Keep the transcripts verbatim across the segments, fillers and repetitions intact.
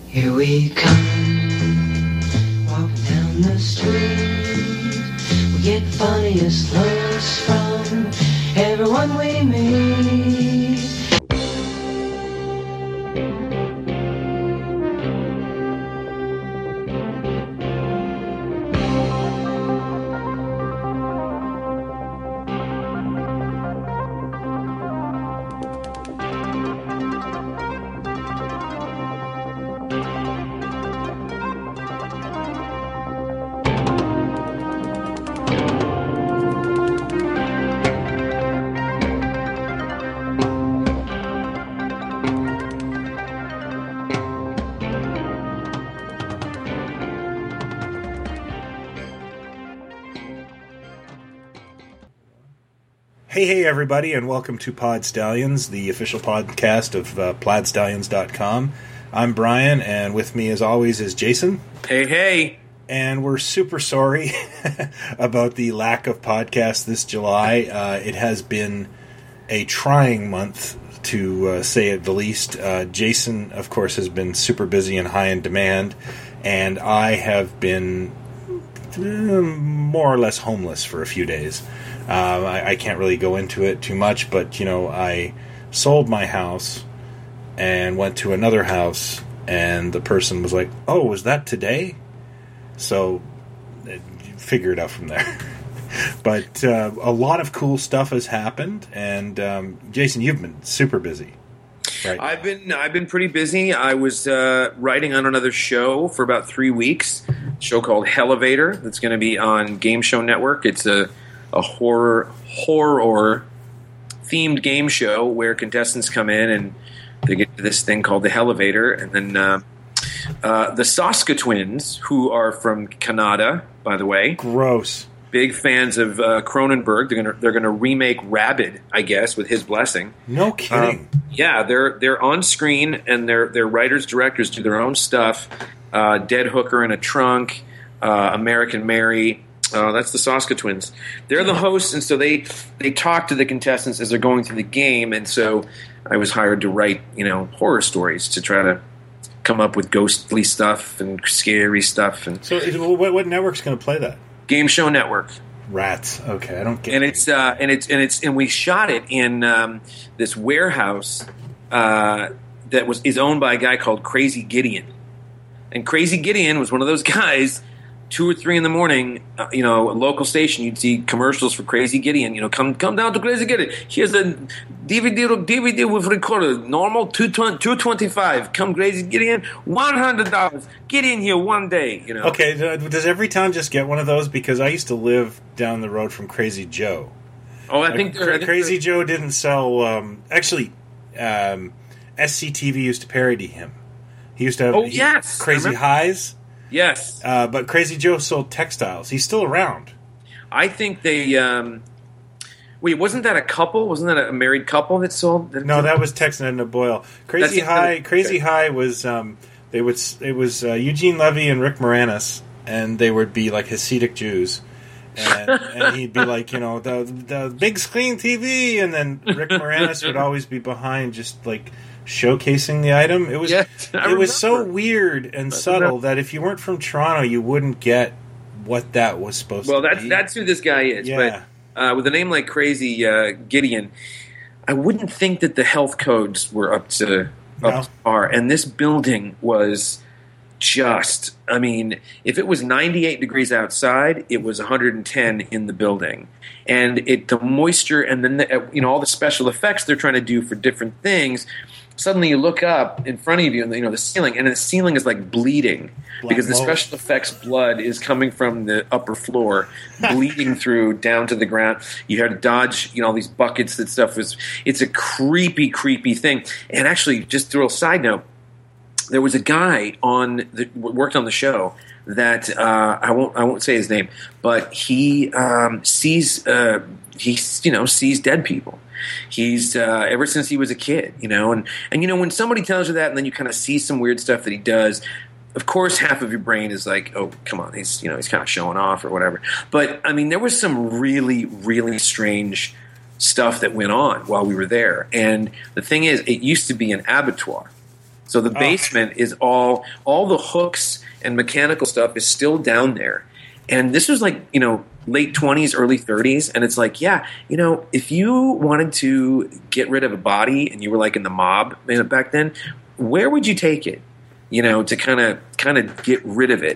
Here we come, walking down the street. We get funniest looks from everyone we meet. Hey, hey, everybody, and welcome to Pod Stallions, the official podcast of uh, plaid stallions dot com. I'm Brian, and with me, as always, is Jason. Hey, hey. And we're super sorry about the lack of podcasts this July. Uh, it has been a trying month, to uh, say it the least. Uh, Jason, of course, has been super busy and high in demand, and I have been uh, more or less homeless for a few days. Um, I, I can't really go into it too much, but, you know, I sold my house and went to another house, and the person was like, oh, was that today? So, uh, figure it out from there. But uh, a lot of cool stuff has happened, and um, Jason, you've been super busy. Right? I've been I've been pretty busy. I was uh, writing on another show for about three weeks, a show called Hellevator that's going to be on Game Show Network. It's a a horror horror themed game show where contestants come in and they get to this thing called the Hellevator, and then uh, uh, the Saska twins, who are from Canada, by the way, gross, big fans of uh, Cronenberg. They're gonna they're gonna remake Rabid, I guess, with his blessing. No kidding. Um, yeah, they're they're on screen, and their their writers directors do their own stuff. Uh, Dead Hooker in a Trunk, uh, American Mary. Uh, that's the Saska twins. They're the hosts, and so they they talk to the contestants as they're going through the game. And so I was hired to write, you know, horror stories to try to come up with ghostly stuff and scary stuff. And so, what, what network's going to play that? Game Show Network. Rats. Okay, I don't get. And it's uh, and it's and it's and we shot it in um, this warehouse uh, that was is owned by a guy called Crazy Gideon. And Crazy Gideon was one of those guys. Two or three in the morning, uh, you know, a local station, you'd see commercials for Crazy Gideon. You know, come come down to Crazy Gideon. Here's a D V D D V D with recorder. Normal two twenty five. Come Crazy Gideon, one hundred dollars. Get in here one day. You know. Okay, does every town just get one of those? Because I used to live down the road from Crazy Joe. Oh, I think, like, I think Crazy Joe didn't sell. Um, actually, um, S C T V used to parody him. He used to have oh yes, Crazy Highs. Yes. Uh, but Crazy Joe sold textiles. He's still around. I think they... Um, wait, wasn't that a couple? Wasn't that a married couple that sold... That no, that was Tex and Edna Boyle. Crazy That's High okay. Crazy High was... Um, they would. It was uh, Eugene Levy and Rick Moranis, and they would be like Hasidic Jews. And, and he'd be like, you know, the, the big screen T V, and then Rick Moranis would always be behind just like... showcasing the item. It was yes, it was so weird and subtle that if you weren't from Toronto, you wouldn't get what that was supposed well, to that's, be. Well, that's who this guy is. Yeah. But uh, with a name like Crazy uh, Gideon, I wouldn't think that the health codes were up to No. up to par. And this building was just, I mean, if it was ninety-eight degrees outside, it was one hundred ten in the building. And it the moisture and then the, you know all the special effects they're trying to do for different things. Suddenly you look up in front of you and you know the ceiling, and the ceiling is like bleeding Black because the mold. special effects blood is coming from the upper floor, bleeding through down to the ground. You had to dodge, you know, all these buckets. That stuff was. It's a creepy, creepy thing. And actually, just a little side note, there was a guy on the worked on the show that uh, I won't I won't say his name, but he um, sees uh, he you know sees dead people. He's uh, ever since he was a kid, you know, and, and you know when somebody tells you that, and then you kind of see some weird stuff that he does. Of course, half of your brain is like, "Oh, come on, he's you know he's kind of showing off or whatever." But I mean, there was some really, really strange stuff that went on while we were there. And the thing is, it used to be an abattoir. So the Oh. basement is all all the hooks and mechanical stuff is still down there. And this was like, you know, late twenties, early thirties. And it's like, yeah, you know, if you wanted to get rid of a body and you were like in the mob back then, where would you take it? You know, to kind of kind of get rid of it.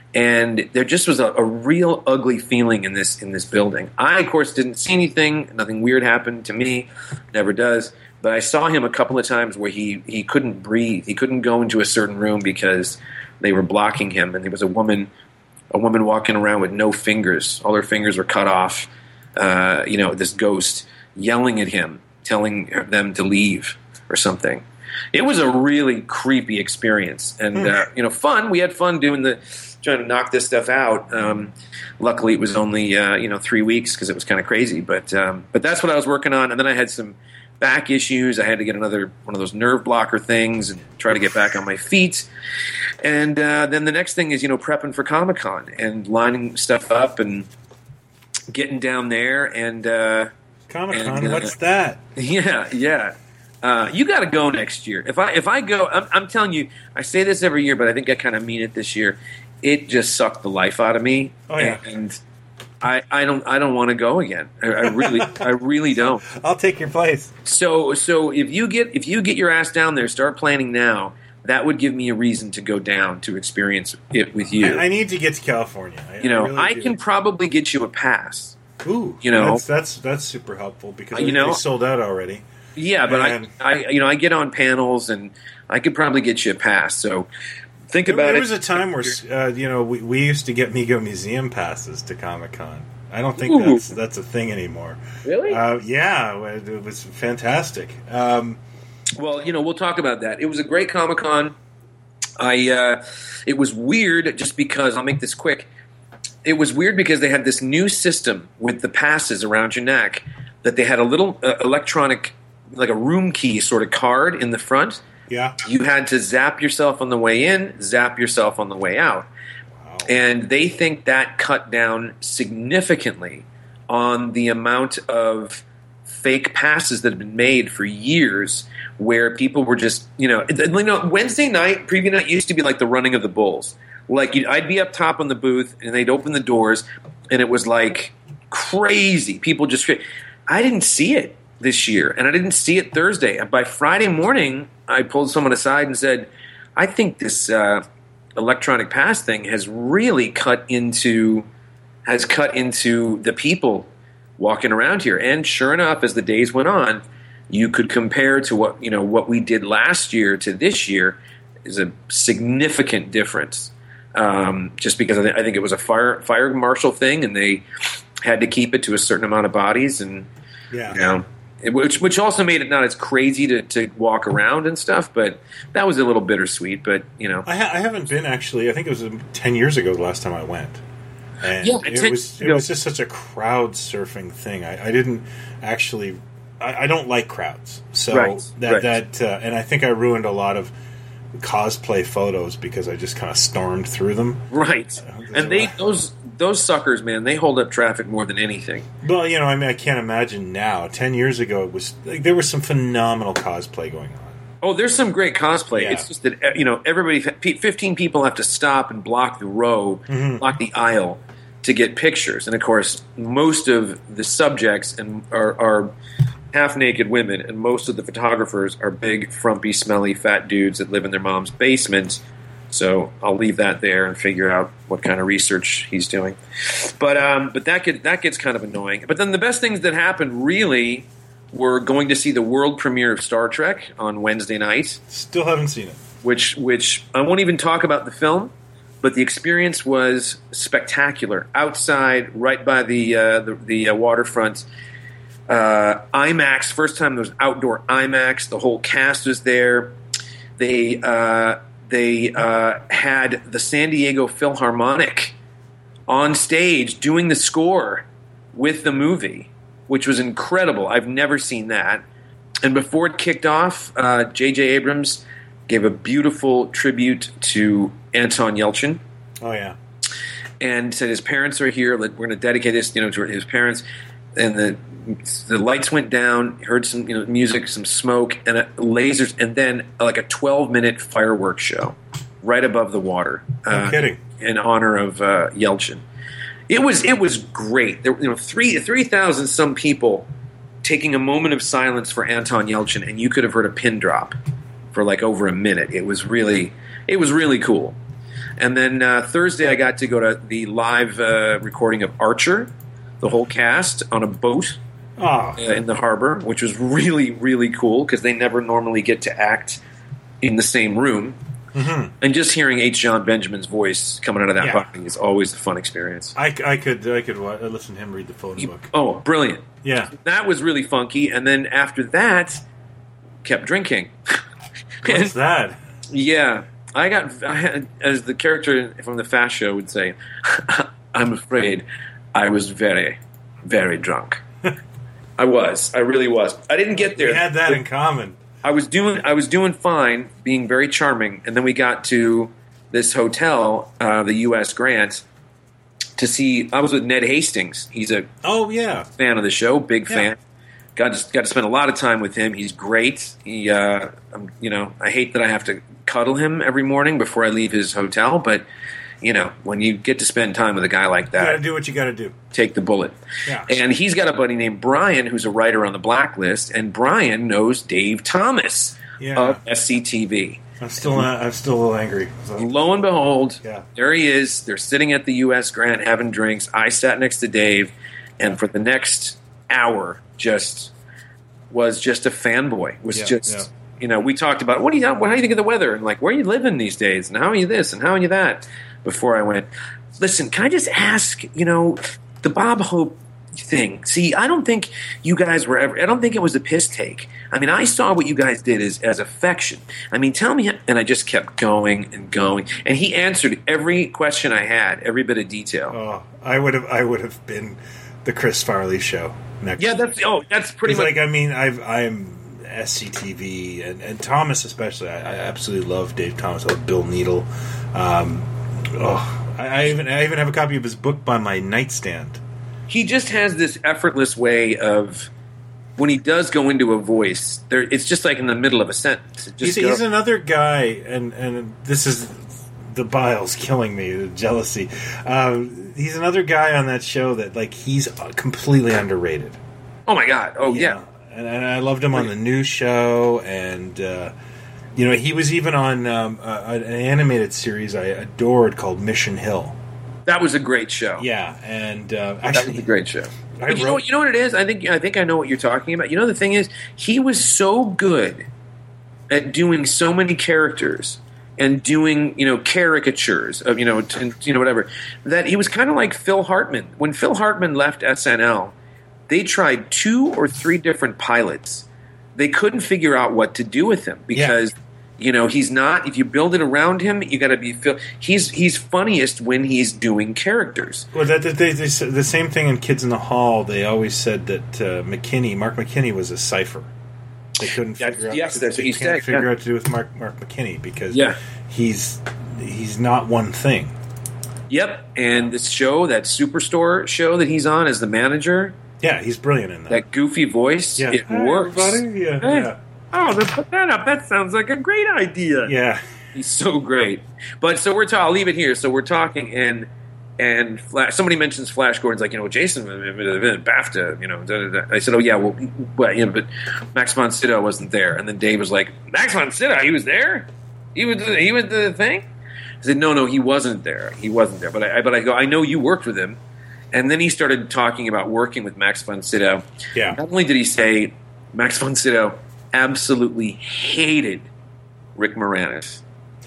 And there just was a, a real ugly feeling in this in this building. I, of course, didn't see anything. Nothing weird happened to me. Never does. But I saw him a couple of times where he, he couldn't breathe. He couldn't go into a certain room because they were blocking him. And there was a woman a woman walking around with no fingers. All her fingers were cut off. Uh, you know, this ghost yelling at him, telling them to leave or something. It was a really creepy experience. And, uh, you know, fun. We had fun doing the... trying to knock this stuff out. Um, luckily, it was only uh, you know three weeks because it was kind of crazy. But um, but that's what I was working on. And then I had some back issues. I had to get another one of those nerve blocker things and try to get back on my feet. And uh, then the next thing is you know prepping for Comic-Con and lining stuff up and getting down there. And uh, Comic-Con, and, uh, what's that? Yeah, yeah. Uh, you got to go next year. If I if I go, I'm, I'm telling you, I say this every year, but I think I kind of mean it this year. It just sucked the life out of me. Oh yeah, and I, I don't I don't want to go again. I, I really I really don't. I'll take your place. So so if you get if you get your ass down there, start planning now. That would give me a reason to go down to experience it with you. I, I need to get to California. I, you know, I, really I do. can probably get you a pass. Ooh, you know, that's that's, that's super helpful because you they, know, they sold out already. Yeah, but and, I, I you know I get on panels and I could probably get you a pass. So. Think about there, there it. was a time where uh, you know we, we used to get Mego Museum passes to Comic Con. I don't think Ooh. that's that's a thing anymore. Really? Uh, yeah, it was fantastic. Um, well, you know, we'll talk about that. It was a great Comic Con. I uh, it was weird just because I'll make this quick. It was weird because they had this new system with the passes around your neck that they had a little uh, electronic, like a room key sort of card in the front. Yeah. You had to zap yourself on the way in, zap yourself on the way out. Wow. And they think that cut down significantly on the amount of fake passes that have been made for years where people were just, you know, you know Wednesday night, preview night used to be like the running of the bulls. Like you'd, I'd be up top on the booth and they'd open the doors and it was like crazy. People just, I didn't see it this year, and I didn't see it Thursday. And by Friday morning, I pulled someone aside and said, I think this uh, electronic pass thing has really cut into has cut into the people walking around here. And sure enough, as the days went on, you could compare to what you know what we did last year to this year is a significant difference. Um, just because I, th- I think it was a fire fire marshal thing, and they had to keep it to a certain amount of bodies, and yeah. you know. Which, which also made it not as crazy to, to walk around and stuff, but that was a little bittersweet. But you know, I, ha- I haven't been actually. I think it was um, ten years ago the last time I went, and yeah, it ten, was it you know, was just such a crowd surfing thing. I, I didn't actually. I, I don't like crowds, so right, that right. that uh, and I think I ruined a lot of cosplay photos because I just kind of stormed through them. Right, and they those those suckers, man, they hold up traffic more than anything. Well, you know, I mean, I can't imagine now. Ten years ago, it was like, there was some phenomenal cosplay going on. Oh, there's some great cosplay. Yeah. It's just that you know everybody, fifteen people have to stop and block the row, Mm-hmm. block the aisle to get pictures, and of course, most of the subjects and are. are half-naked women, and most of the photographers are big, frumpy, smelly, fat dudes that live in their mom's basement. So I'll leave that there and figure out what kind of research he's doing. But um, but that get, that gets kind of annoying. But then the best things that happened really were going to see the world premiere of Star Trek on Wednesday night. Still haven't seen it. Which which I won't even talk about the film, but the experience was spectacular. Outside, right by the uh, the, the uh, waterfront. Uh, IMAX, first time there was outdoor IMAX. The whole cast was there. They uh, they uh, had the San Diego Philharmonic on stage doing the score with the movie, which was incredible. I've never seen that. And before it kicked off, uh, J J Abrams gave a beautiful tribute to Anton Yelchin. Oh yeah, and said his parents are here. We're going to dedicate this, you know, to his parents. and the the lights went down. Heard some you know music, some smoke, and a, lasers, and then like a twelve minute fireworks show right above the water. No uh, kidding. In honor of uh, Yelchin. It was it was great. There were you know three three thousand some people taking a moment of silence for Anton Yelchin, and you could have heard a pin drop for like over a minute. It was really it was really cool. And then uh, Thursday, I got to go to the live uh, recording of Archer, the whole cast on a boat Oh, uh, in the harbor, which was really really cool because they never normally get to act in the same room. Mm-hmm. And just hearing H. John Benjamin's voice coming out of that Yeah. body is always a fun experience. I, I could I could wa- listen to him read the phone book. Oh, brilliant. Yeah. That was really funky. And then after that, kept drinking. What's that? Yeah. I got, I had, as the character from the Fast Show would say, I'm afraid I was very, very drunk. I was. I really was. I didn't get there. We had that in common. I was doing I was doing fine, being very charming, and then we got to this hotel, uh, the U S Grant, to see. I was with Ned Hastings. He's a Oh, yeah. fan of the show, big Yeah. fan. Got to got to spend a lot of time with him. He's great. He, uh, um, you know, I hate that I have to cuddle him every morning before I leave his hotel, but you know, when you get to spend time with a guy like You got that, to do what you got to do. take the bullet. Yeah. And he's got a buddy named Brian who's a writer on the Blacklist, and Brian knows Dave Thomas Yeah. of S C T V. I'm still not, I'm still a little angry. So- Lo and behold, Yeah. there he is. They're sitting at the U S Grant having drinks. I sat next to Dave, and for the next hour, just was just a fanboy. Was Yeah, just yeah. you know, we talked about what do you how do you think of the weather, and like where are you living these days, and how are you this, and how are you that. Before I went, listen, can I just ask, you know, the Bob Hope thing? See, I don't think you guys were ever, I don't think it was a piss take. I mean, I saw what you guys did as, as affection. I mean, tell me, and I just kept going and going. And he answered every question I had, every bit of detail. Oh, I would have I would have been the Chris Farley show next. Yeah, that's, oh, that's pretty It's much. like, I mean, I've, I'm S C T V and, and Thomas especially. I, I absolutely love Dave Thomas. I love Bill Needle. Um, oh, I, I even I even have a copy of his book by my nightstand. He just has this effortless way of, when he does go into a voice, there it's just like in the middle of a sentence. It He's, just he's go- another guy, and, and this is the bile's killing me, the jealousy. Um, he's another guy on that show that, like, he's completely underrated. oh my God. Oh, yeah. And, and I loved him on the new show, and uh, you know, he was even on um, uh, an animated series I adored called Mission Hill. That was a great show. Yeah, and uh, That was actually, a great show. I But you know, wrote- what, you know what it is? I think I think I know what you're talking about. You know, the thing is, he was so good at doing so many characters and doing, you know, caricatures of, you know, t- you know, whatever, that he was kind of like Phil Hartman. When Phil Hartman left S N L, they tried two or three different pilots. They couldn't figure out what to do with him because. Yeah. You know, he's not. If you build it around him, you got to be. He's he's funniest when he's doing characters. Well, that, that they, they, said- the same thing in Kids in the Hall. They always said that uh, McKinney, Mark McKinney, was a cipher. They couldn't That's- figure out. yes, that's what they he can't said, figure yeah. out what to do with Mark Mark McKinney because Yeah. he's he's not one thing. Yep, and this show, that Superstore show that he's on as the manager, Yeah, he's brilliant in that. that goofy voice, yeah, it Hi, works. everybody. Yeah, Hey. yeah, Oh, let's put that up. That sounds like a great idea. yeah. He's so great. But so we're talking. I'll leave it here. So we're talking, and and Flash, somebody mentions Flash Gordon's like, you know, Jason, BAFTA, you know. Da, da, da. I said, oh yeah, well, well, you know, but Max von Sydow wasn't there, and then Dave was like, Max von Sydow, he was there. He was he was the thing. I said, no, no, he wasn't there. He wasn't there. But I but I go, I know you worked with him. And then he started talking about working with Max von Sydow. Yeah. Not only did he say Max von Sydow absolutely hated Rick Moranis,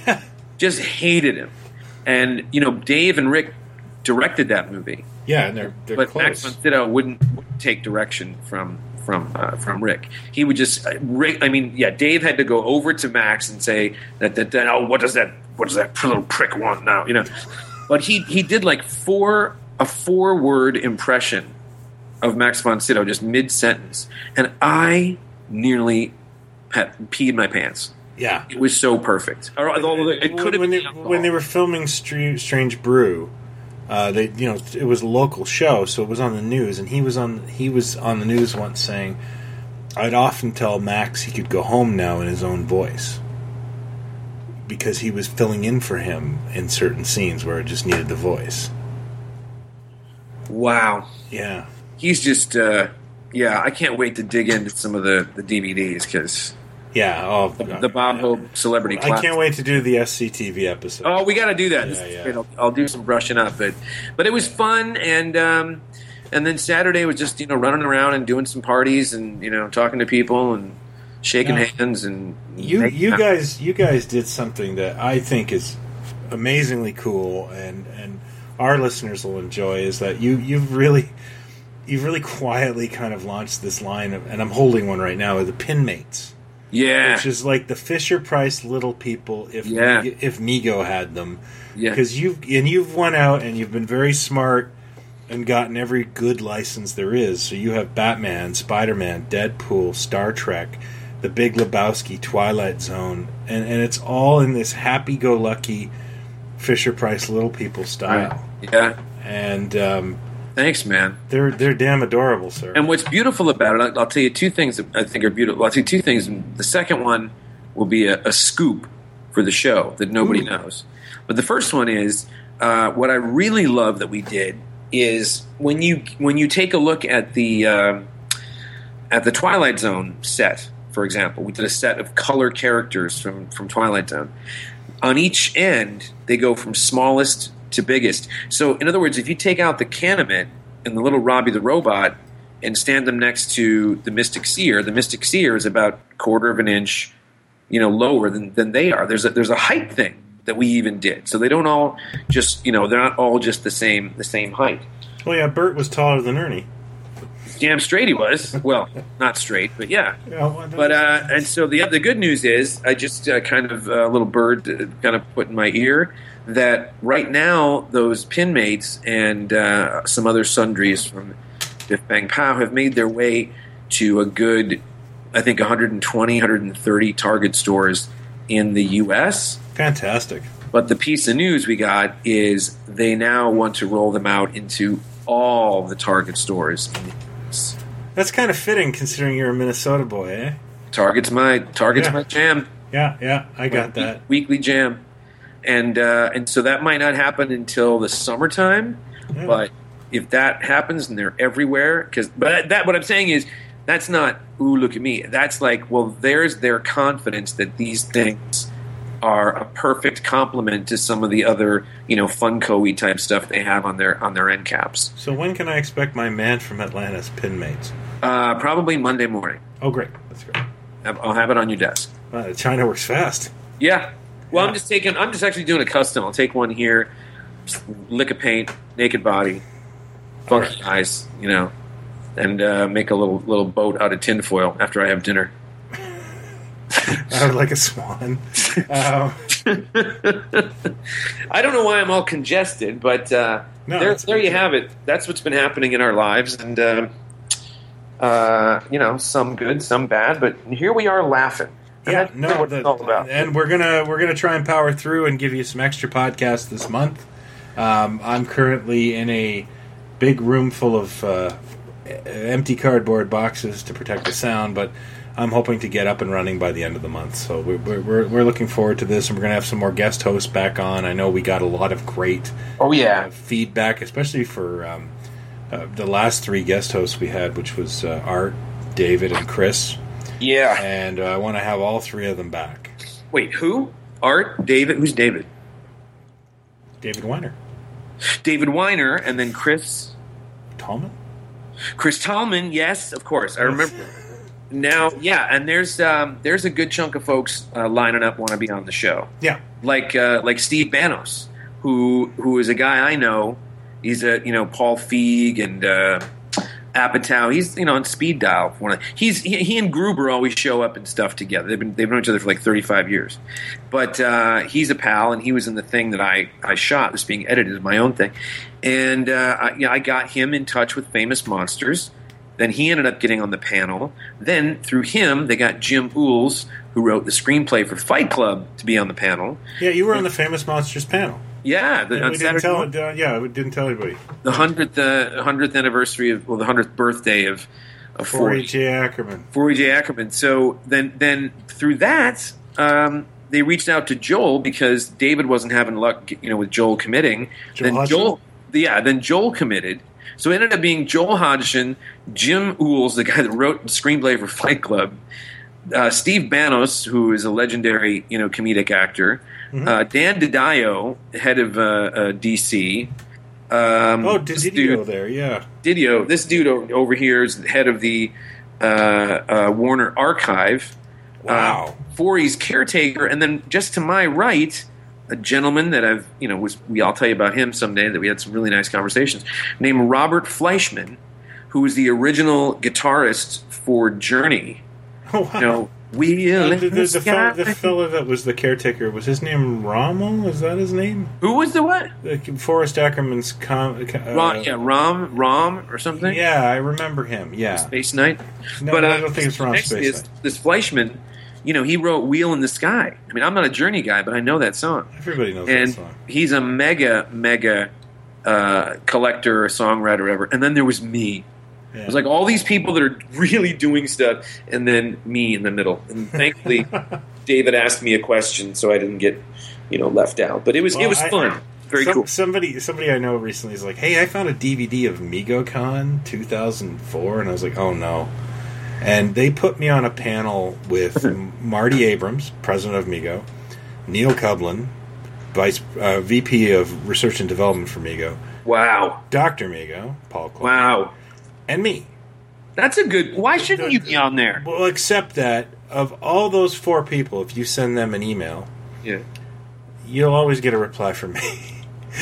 just hated him, and you know Dave and Rick directed that movie, Yeah, and they're they're but close. Max von Sydow wouldn't, wouldn't take direction from from uh, from Rick. He would just uh, Rick. I mean, yeah, Dave had to go over to Max and say that that, that oh, what does that what does that little prick want now? You know, but he he did like four a four word impression of Max von Sydow just mid sentence, and I nearly pet, peed my pants. yeah. It was so perfect. Or, although it could have when, been they, when they were filming Str- Strange Brew, Uh, they, you know, it was a local show, so it was on the news, and he was on he was on the news once saying, "I'd often tell Max he could go home now in his own voice because he was filling in for him in certain scenes where it just needed the voice." Wow. Yeah, he's just uh, yeah. I can't wait to dig into some of the, the D V Ds because yeah. Oh, the, the Bob Hope Celebrity. I can't wait to do the S C T V episode. Oh, we got to do that. Yeah, yeah. I'll, I'll do some brushing up, but but it was fun, and um, and then Saturday was just you know running around and doing some parties and you know talking to people and shaking Yeah. hands and You you guys you guys did something that I think is amazingly cool, and, and our listeners will enjoy. Is that you you've really you've really quietly kind of launched this line of, and I'm holding one right now, of the Pinmates. yeah Which is like the Fisher Price Little People if Yeah. if Mego had them, yeah because you've and you've won out and you've been very smart and gotten every good license there is. So you have Batman, Spider-Man, Deadpool, Star Trek, The Big Lebowski, Twilight Zone, and and it's all in this happy-go-lucky Fisher Price Little People style. yeah. And um, Thanks, man. they're they're damn adorable, sir. And what's beautiful about it, I'll, I'll tell you two things that I think are beautiful. I'll tell you two things. The second one will be a, a scoop for the show that nobody Ooh. knows. But the first one is uh, what I really love that we did is when you when you take a look at the um at the Twilight Zone set, for example, we did a set of color characters from from Twilight Zone. On each end, they go from smallest to biggest. So, in other words, if you take out the Canamet and the little Robbie the Robot and stand them next to the Mystic Seer, the Mystic Seer is about a quarter of an inch, you know, lower than, than they are. There's a, there's a height thing that we even did. So they don't all just, you know, they're not all just the same the same height. Well, yeah, Bert was taller than Ernie. Damn straight he was. Well, not straight, but yeah. Yeah, But uh, and so the the good news is, I just uh, kind of a uh, little bird uh, kind of put in my ear that right now those Pinmates and uh, some other sundries from Biff Bang Pow have made their way to a good, I think, one hundred twenty, one hundred thirty Target stores in the U S. fantastic. But the piece of news we got is they now want to roll them out into all the Target stores in the U S. That's kind of fitting, considering you're a Minnesota boy, eh? Target's my Target's Yeah. my jam. Yeah, yeah, I got My that. week- weekly jam, and uh, and so that might not happen until the summertime. Yeah. But if that happens and they're everywhere, because but that what I'm saying is that's not ooh look at me. That's like well there's their confidence that these things are a perfect complement to some of the other you know Funko-y type stuff they have on their on their end caps. So when can I expect my man from Atlanta's Pinmates? Uh, probably Monday morning. Oh, great. That's great. I'll have it on your desk. Uh, China works fast. Yeah. Well, Yeah. I'm just taking. I'm just actually doing a custom. I'll take one here, just lick of paint, naked body, funky eyes, you know, and uh, make a little little boat out of tinfoil after I have dinner. I would like a swan. Um, I don't know why I'm all congested, but uh, No, there, that's there good. you have it. That's what's been happening in our lives, and uh, uh, you know, some good, some bad, but here we are laughing. And yeah, that's no, really what the- it's all about. and we're gonna we're gonna try and power through and give you some extra podcasts this month. Um, I'm currently in a big room full of uh, empty cardboard boxes to protect the sound, but I'm hoping to get up and running by the end of the month. So we're we're, we're looking forward to this, and we're gonna have some more guest hosts back on. I know we got a lot of great Oh yeah, uh, feedback, especially for um, uh, the last three guest hosts we had, which was uh, Art, David, and Chris. yeah. And uh, I want to have all three of them back. Wait, who? Art, David. Who's David? David Weiner, David Weiner, and then Chris Tallman. Chris Tallman. Yes, of course, I remember. Now, yeah, and there's um, there's a good chunk of folks uh, lining up want to be on the show, Yeah, like uh, like Steve Banos, who who is a guy I know. He's a you know Paul Feig and uh, Apatow. He's you know on speed dial. One of, he's he, he and Gruber always show up and stuff together. They've been they've known each other for like thirty-five years, but uh, he's a pal, and he was in the thing that I I shot. It was being edited as my own thing, and uh, I, yeah, I got him in touch with Famous Monsters. Then he ended up getting on the panel. Then through him, they got Jim Ools, who wrote the screenplay for Fight Club, to be on the panel. yeah. You were on the Famous Monsters panel. Yeah, the, And on we didn't Saturday tell. morning. Uh, yeah, we didn't tell anybody. the hundredth uh, hundredth anniversary of well, the hundredth birthday of of Forey Forey J. Ackerman. Forey J. Ackerman. So then then through that. Um, they reached out to Joel because David wasn't having luck, you know, with Joel committing. Joel then Hodgson? Joel, yeah, then Joel committed. So it ended up being Joel Hodgson, Jim Uhls, the guy that wrote the screenplay for Fight Club, uh, Steve Banos, who is a legendary, you know, comedic actor, Mm-hmm. uh, Dan DiDio, head of uh, uh, D C. Um, Oh, this Didio dude- there, yeah. Didio. This dude o- over here is the head of the uh, uh, Warner Archive. Wow. Uh, Forey's caretaker, and then just to my right, a gentleman that I've, you know, was we I'll tell you about him someday. That we had some really nice conversations. Named Robert Fleischman, who was the original guitarist for Journey. Oh, wow. You know, Wheel the, in the, the the, sky. fellow, the fellow that was the caretaker, was his name Rommel? Is that his name? Who was the what? The, Forrest Ackerman's... Com, uh, Rom, yeah, Rom, Rom, or something. Yeah, I remember him, yeah. Space Knight. No, but uh, I don't think it's Rom next Space is Knight. this Fleischman. You know, he wrote "Wheel in the Sky." I mean, I'm not a Journey guy, but I know that song. Everybody knows and that song. he's a mega, mega uh, collector, or songwriter, ever. And then there was me. Yeah. It was like all these people that are really doing stuff, and then me in the middle. And thankfully, David asked me a question, so I didn't get, you know, left out. But it was Well, it was I- fun, very Some- cool. Somebody, somebody I know recently is like, "Hey, I found a D V D of MegoCon two thousand four," and I was like, "Oh no!" And they put me on a panel with Marty Abrams, president of Mego, Neil Cublin, vice uh, V P of Research and Development for Mego, Wow, Doctor Mego, Paul Clark, wow, and me. that's a good. Why shouldn't you be on there? Well, except that of all those four people, if you send them an email, Yeah. you'll always get a reply from me.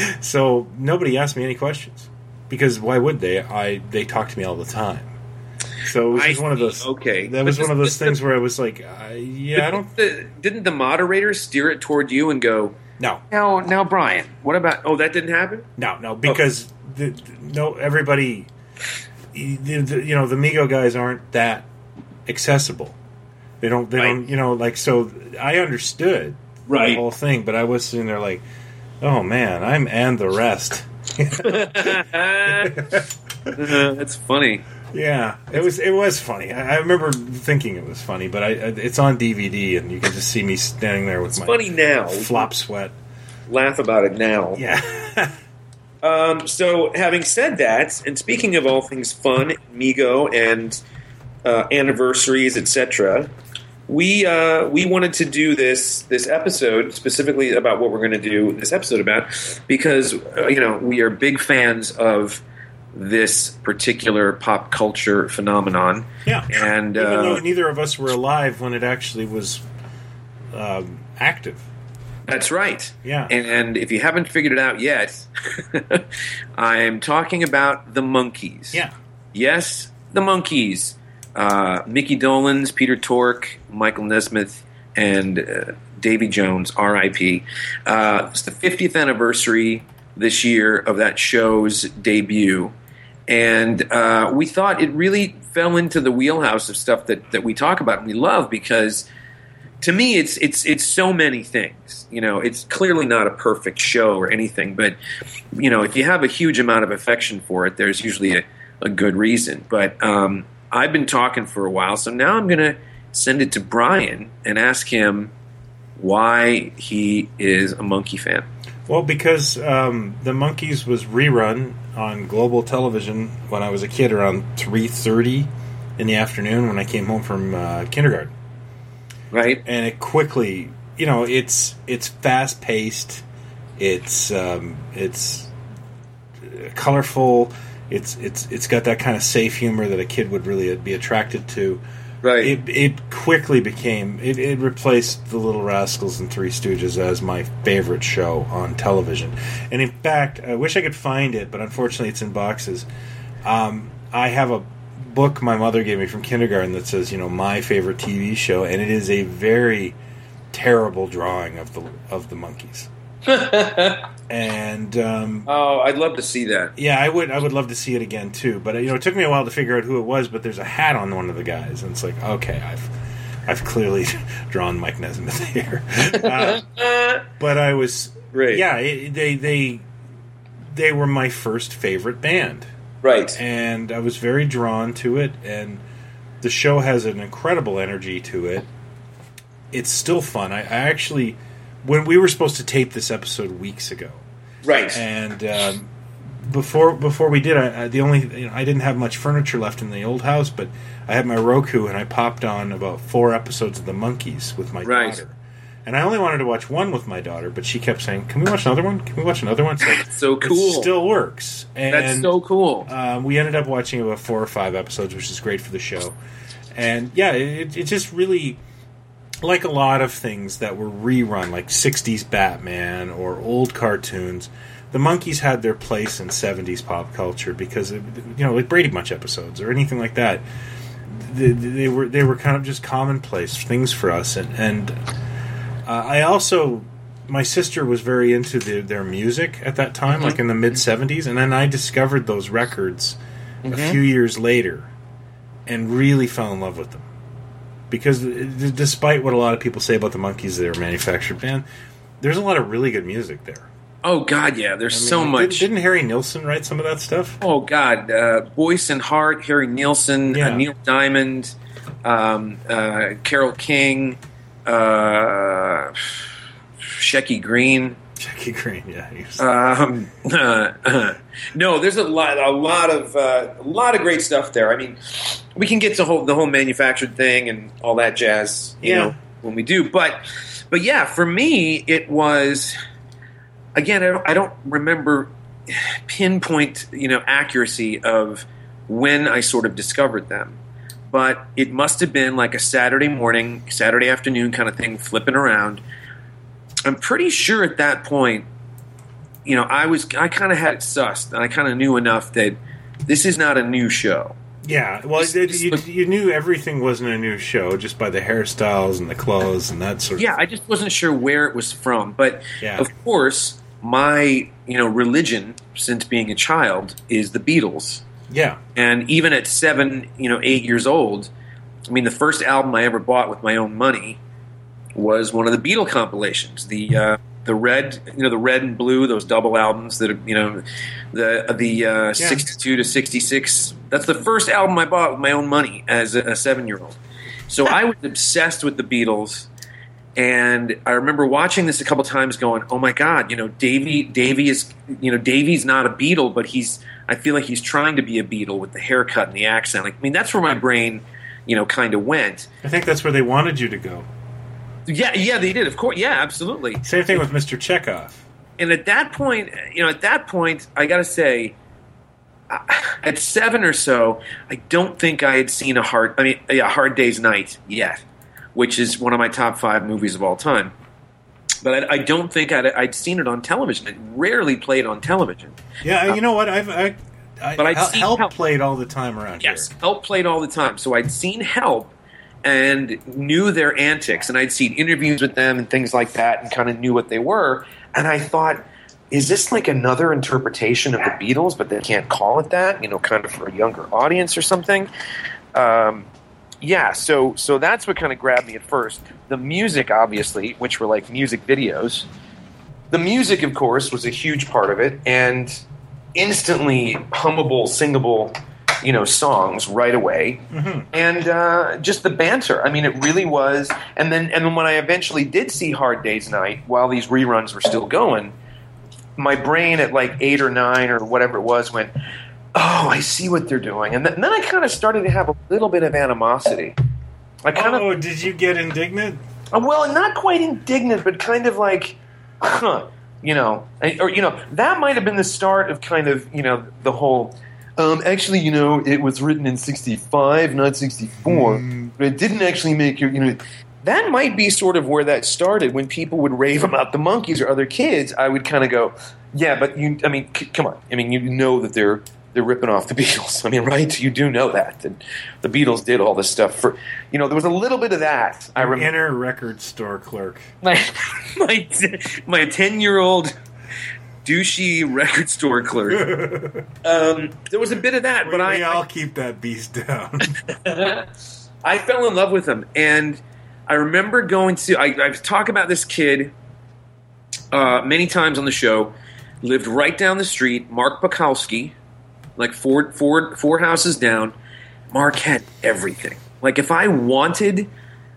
So nobody asked me any questions because why would they? I they talk to me all the time. So it was I just one of see. those. Okay. that was But one of this- those things where I was like, uh, yeah, I don't. The, didn't the moderator steer it toward you and go, No, now, now, Brian, what about? Oh, that didn't happen. no, no, because the, the- no everybody, the, the, you know, the Mego guys aren't that accessible. They don't. They Right. don't. You know, like so. I understood Right. the whole thing, but I was sitting there like, oh man, I'm and the rest. Uh, that's funny. Yeah, it was it was funny. I, I remember thinking it was funny, but I, I it's on D V D, and you can just see me standing there with It's my funny now. flop sweat. Laugh about it now. Yeah, Um, so, having said that, and speaking of all things fun, Mego and uh, anniversaries, et cetera, we uh, we wanted to do this this episode specifically about what we're going to do this episode about because uh, you know we are big fans of this particular pop culture phenomenon. yeah. And Even though uh, neither of us were alive when it actually was um, active. that's right. Yeah. And if you haven't figured it out yet, I'm talking about the Monkees. Yeah. Yes, the Monkees. Uh, Mickey Dolenz, Peter Tork, Michael Nesmith, and uh, Davy Jones, R I P Uh, it's the fiftieth anniversary this year of that show's debut. And uh, we thought it really fell into the wheelhouse of stuff that, that we talk about and we love because to me it's it's it's so many things. You know, it's clearly not a perfect show or anything, but you know, if you have a huge amount of affection for it, there's usually a, a good reason. But um, I've been talking for a while, so now I'm going to send it to Brian and ask him why he is a Monkey fan. Well, because um, the Monkees was rerun on Global Television when I was a kid around three thirty in the afternoon when I came home from uh, kindergarten. Right? And it quickly, you know, it's it's fast paced, it's um, it's colorful, it's it's it's got that kind of safe humor that a kid would really be attracted to. Right. It it quickly became it, it replaced the Little Rascals and Three Stooges as my favorite show on television. And in fact, I wish I could find it, but unfortunately, it's in boxes. Um, I have a book my mother gave me from kindergarten that says, you know, my favorite T V show, and it is a very terrible drawing of the of the Monkees. And um, Oh, I'd love to see that. yeah, I would I would love to see it again too. But you know, it took me a while to figure out who it was. But there's a hat on one of the guys, and it's like, okay, I've I've clearly drawn Mike Nesmith here. Uh, but I was Great. Yeah, it, they they they were my first favorite band, Right. and I was very drawn to it. And the show has an incredible energy to it. It's still fun. I, I actually, when we were supposed to tape this episode weeks ago, Right. and um, before before we did, I, I the only you know, I didn't have much furniture left in the old house, but I had my Roku, and I popped on about four episodes of the Monkees with my Right. daughter. And I only wanted to watch one with my daughter, but she kept saying, "Can we watch another one? Can we watch another one?" So, So cool. It still works. And, That's so cool. Um, we ended up watching about four or five episodes, which is great for the show. And yeah, it, it just really, like a lot of things that were rerun, like sixties Batman or old cartoons, the Monkees had their place in seventies pop culture because, of, you know, like Brady Bunch episodes or anything like that. They, they were they were kind of just commonplace things for us, and and. Uh, I also, my sister was very into the, their music at that time, Mm-hmm. like in the mid seventies, and then I discovered those records Mm-hmm. a few years later and really fell in love with them. Because d- despite what a lot of people say about the Monkees, they're a manufactured band, there's a lot of really good music there. Oh, God, yeah. There's I mean, so like, much. Didn't, didn't Harry Nilsson write some of that stuff? Oh, God. Uh, Boyce and Hart, Harry Nilsson, Yeah. uh, Neil Diamond, um, uh, Carole King, uh, Shecky Green. Jackie Green, yeah. he was- Um, uh, no, there's a lot, a lot of, uh, a lot of great stuff there. I mean, we can get to whole, the whole manufactured thing and all that jazz, you Yeah. know, when we do. But, but yeah, for me, it was again. I don't, I don't remember pinpoint, you know, accuracy of when I sort of discovered them. But it must have been like a Saturday morning, Saturday afternoon kind of thing, flipping around. I'm pretty sure at that point, you know, I was I kind of had it sussed, and I kind of knew enough that this is not a new show. yeah, well, Just- it- just you, look- you knew everything wasn't a new show just by the hairstyles and the clothes and that sort of Yeah, I just wasn't sure where it was from. But Yeah. of course, my you know religion since being a child is the Beatles. Yeah. And even at seven, you know, eight years old, I mean, the first album I ever bought with my own money was one of the Beatle compilations. The uh, the red, you know, the red and blue, those double albums that are, you know, the the uh, sixty-two to sixty-six. That's the first album I bought with my own money as a, a seven year old. So I was obsessed with the Beatles. And I remember watching this a couple times, going, "Oh my God, you know, Davey, Davey is, you know, Davey's not a Beatle, but he's. I feel like he's trying to be a Beatle with the haircut and the accent. Like, I mean, that's where my brain, you know, kind of went. I think that's where they wanted you to go. Yeah, yeah, they did, of course. Yeah, absolutely. Same thing with Mister Chekhov. And at that point, you know, at that point, I got to say, at seven or so, I don't think I had seen a hard. I mean, a Hard Day's Night yet, which is one of my top five movies of all time. But I, I don't think I'd, I'd seen it on television. It rarely played on television. Yeah, you know what? I've I, I, But I'd Hel- seen Help Help. played all the time around Yes, here. Help played all the time. So I'd seen Help and knew their antics, and I'd seen interviews with them and things like that, and kind of knew what they were. And I thought, is this like another interpretation of the Beatles, but they can't call it that? You know, kind of for a younger audience or something. Um, yeah, so so that's what kind of grabbed me at first. The music, obviously, which were like music videos. The music, of course, was a huge part of it, and instantly hummable, singable, you know, songs right away, Mm-hmm. and uh, just the banter. I mean, it really was. And then, and then when I eventually did see Hard Day's Night, while these reruns were still going, my brain at like eight or nine or whatever it was went, "Oh, I see what they're doing." And, th- and then I kind of started to have a little bit of animosity. I kind of. Oh, did you get indignant? Uh, Well, not quite indignant, but kind of like, huh, you know, and- or you know, that might have been the start of kind of, you know, the whole. Um, actually, you know, it was written in sixty-five, not sixty-four, but it didn't actually make your, you know. That might be sort of where that started. When people would rave about the Monkees or other kids, I would kind of go, yeah, but you, I mean, c- come on, I mean, you know that they're they're ripping off the Beatles. I mean, right? You do know that. And the Beatles did all this stuff for, you know, there was a little bit of that. I remember Inner record store clerk. my my my ten year old douchey record store clerk. Um, there was a bit of that, but we I, all keep that beast down. I I fell in love with him, and I remember going to. I, I talk about this kid uh, many times on the show, lived right down the street. Mark Bukowski, like four, four, four houses down. Mark had everything. Like if I wanted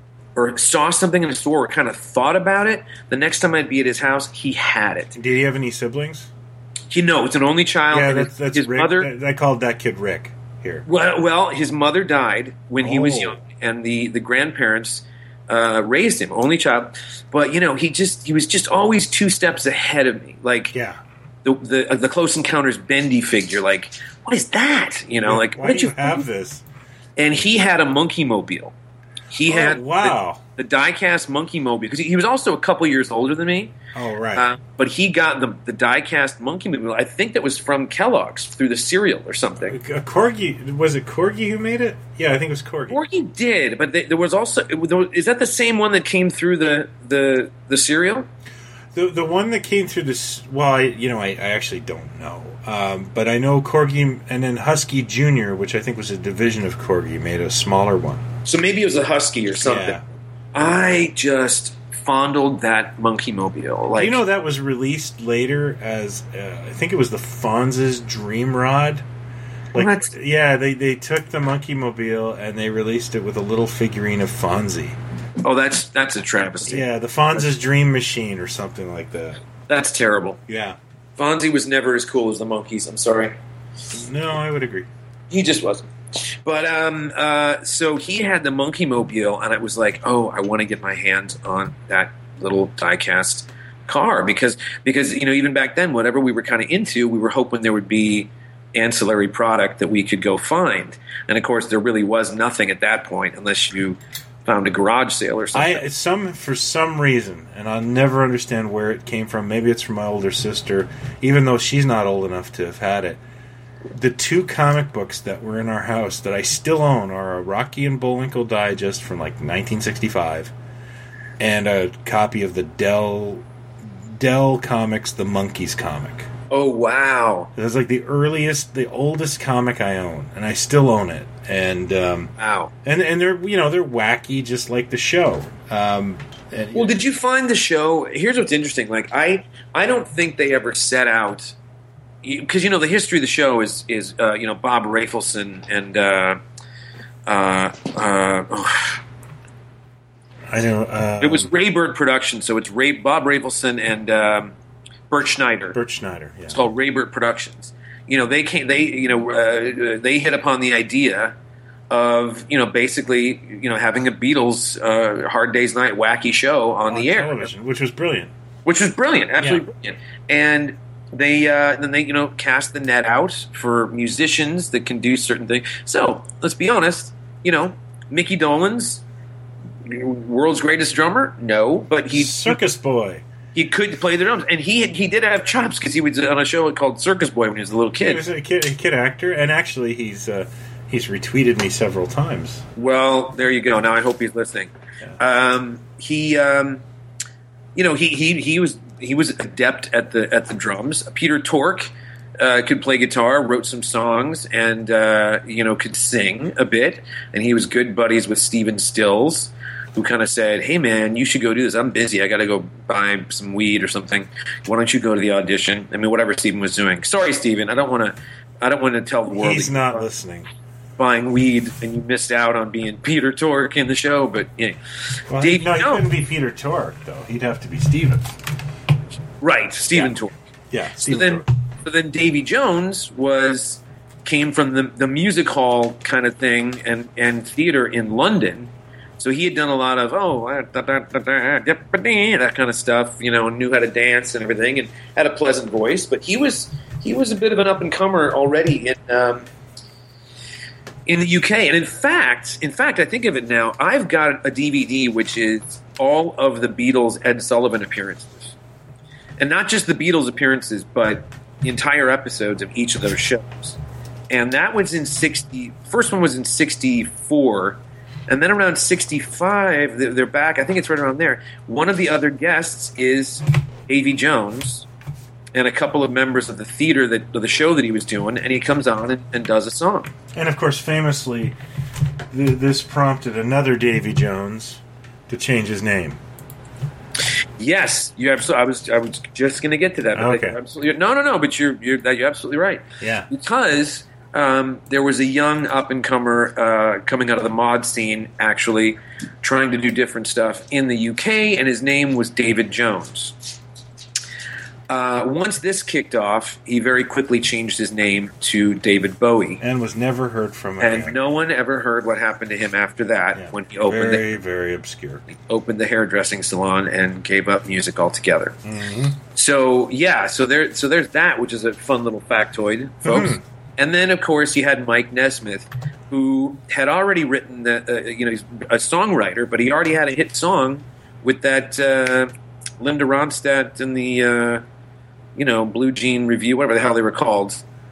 or saw something in the store or kind of thought about it, the next time I'd be at his house, he had it. Did he have any siblings? He no, it's an only child. Yeah, and that's, his, that's his Rick. mother. I called that kid Rick here. Well, well, his mother died when he was Oh. young, and the the grandparents uh, raised him, only child. But you know, he just he was just always two steps ahead of me. Like Yeah. the the, uh, the Close Encounters Bendy figure. Like, what is that? You know, like Why what did do you you have this? And he had a monkey mobile. He had Oh, wow. the, the diecast monkey mobile because he, he was also a couple years older than me. Oh, right. Uh, but he got the the diecast monkey mobile. I think that was from Kellogg's through the cereal or something. A Corgi, was it Corgi who made it? Yeah, I think it was Corgi. Or he did, but they, there was also is that the same one that came through the the the cereal? The the one that came through this, well, I, you know, I, I actually don't know. Um, but I know Corgi, and then Husky Junior, which I think was a division of Corgi, made a smaller one. So maybe it was a Husky or something. Yeah. I just fondled that monkey mobile. Like Do you know that was released later as, uh, I think it was the Fonz's Dream Rod? Like, What? Yeah, they, they took the monkey mobile and they released it with a little figurine of Fonzie. oh, that's that's a travesty. Yeah, the Fonz's Dream Machine or something like that. That's terrible. Yeah. Fonzie was never as cool as the monkeys. I'm sorry. No, I would agree. He just wasn't. But um, uh, so he had the monkey mobile, and I was like, oh, I want to get my hands on that little diecast car because because you know even back then, whatever we were kind of into, we were hoping there would be ancillary product that we could go find, and of course, there really was nothing at that point unless you found a garage sale or something. I some for some reason, and I'll never understand where it came from. Maybe it's from my older sister, even though she's not old enough to have had it. The two comic books that were in our house that I still own are a Rocky and Bullwinkle Digest from like nineteen sixty-five, and a copy of the Dell Dell Comics The Monkeys comic. oh wow, It was like the earliest, the oldest comic I own, and I still own it. And um, wow. and and they're you know they're wacky just like the show. Um, and, Well, did you find the show? Here's what's interesting. Like, I, I don't think they ever set out because you know the history of the show is is uh, you know Bob Rafelson and uh, uh, uh, oh, I don't. Uh, it was Raybird Productions, so it's Ray, Bob Rafelson and um, Bert Schneider. Bert Schneider. Yeah. It's called Raybird Productions. You know they came. They you know uh, they hit upon the idea of you know basically you know having a Beatles uh, Hard Day's Night wacky show on, on the air, television, which was brilliant. which was brilliant, absolutely Yeah. brilliant. And they uh, then they you know cast the net out for musicians that can do certain things. So let's be honest, you know Mickey Dolenz, world's greatest drummer, no, but he Circus Boy. he could play the drums, and he he did have chops because he was on a show called Circus Boy when he was a little He kid. was a kid, a kid actor, and actually he's uh, he's retweeted me several times. Well, there you go. Now I hope he's listening. Um, he, um, you know, he, he he was he was adept at the at the drums. Peter Tork uh, could play guitar, wrote some songs, and uh, you know could sing a bit. And he was good buddies with Stephen Stills, who kind of said, "Hey man, you should go do this. I'm busy. I got to go buy some weed or something. Why don't you go to the audition?" I mean, whatever Stephen was doing. Sorry, Stephen. I don't want to. I don't want to tell the world He's that not you're listening. buying weed and you missed out on being Peter Tork in the show. But yeah, Well, Dave, no, he no. couldn't be Peter Tork though. He'd have to be Steven. right, Stephen Yeah. Tork. Yeah, So Steven then, Tork. so then Davy Jones was came from the the music hall kind of thing and and theater in London. So he had done a lot of oh da, da, da, da, da, that kind of stuff, you know, and knew how to dance and everything, and had a pleasant voice. But he was he was a bit of an up and comer already in um, in the U K. And in fact, in fact, I think of it now. I've got a D V D which is all of the Beatles Ed Sullivan appearances, and not just the Beatles appearances, but the entire episodes of each of those shows. And that was in sixty. First one was in sixty-four. And then around sixty-five, they're they're back. I think it's right around there. One of the other guests is Davy Jones and a couple of members of the theater, that of the show that he was doing, and he comes on and, and does a song. And of course, famously, th- this prompted another Davy Jones to change his name. Yes, you absolutely. I was I was just going to get to that. But Okay. you're absolutely, no, no, no. But you're you're you're absolutely right. Yeah. Because um, there was a young up and comer uh, coming out of the mod scene, actually trying to do different stuff in the U K, and his name was David Jones. Uh, once this kicked off, he very quickly changed his name to David Bowie, And was never heard from again. and no one ever heard what happened to him after that Yeah. when he opened very, the, very obscure. opened the hairdressing salon and gave up music altogether. Mm-hmm. So yeah, so there, so there's that, which is a fun little factoid, folks. Mhm. And then, of course, you had Mike Nesmith, who had already written the, uh, you know, he's a songwriter, but he already had a hit song with that uh, Linda Ronstadt and the, uh, you know, Blue Jean Review, whatever the hell they were called.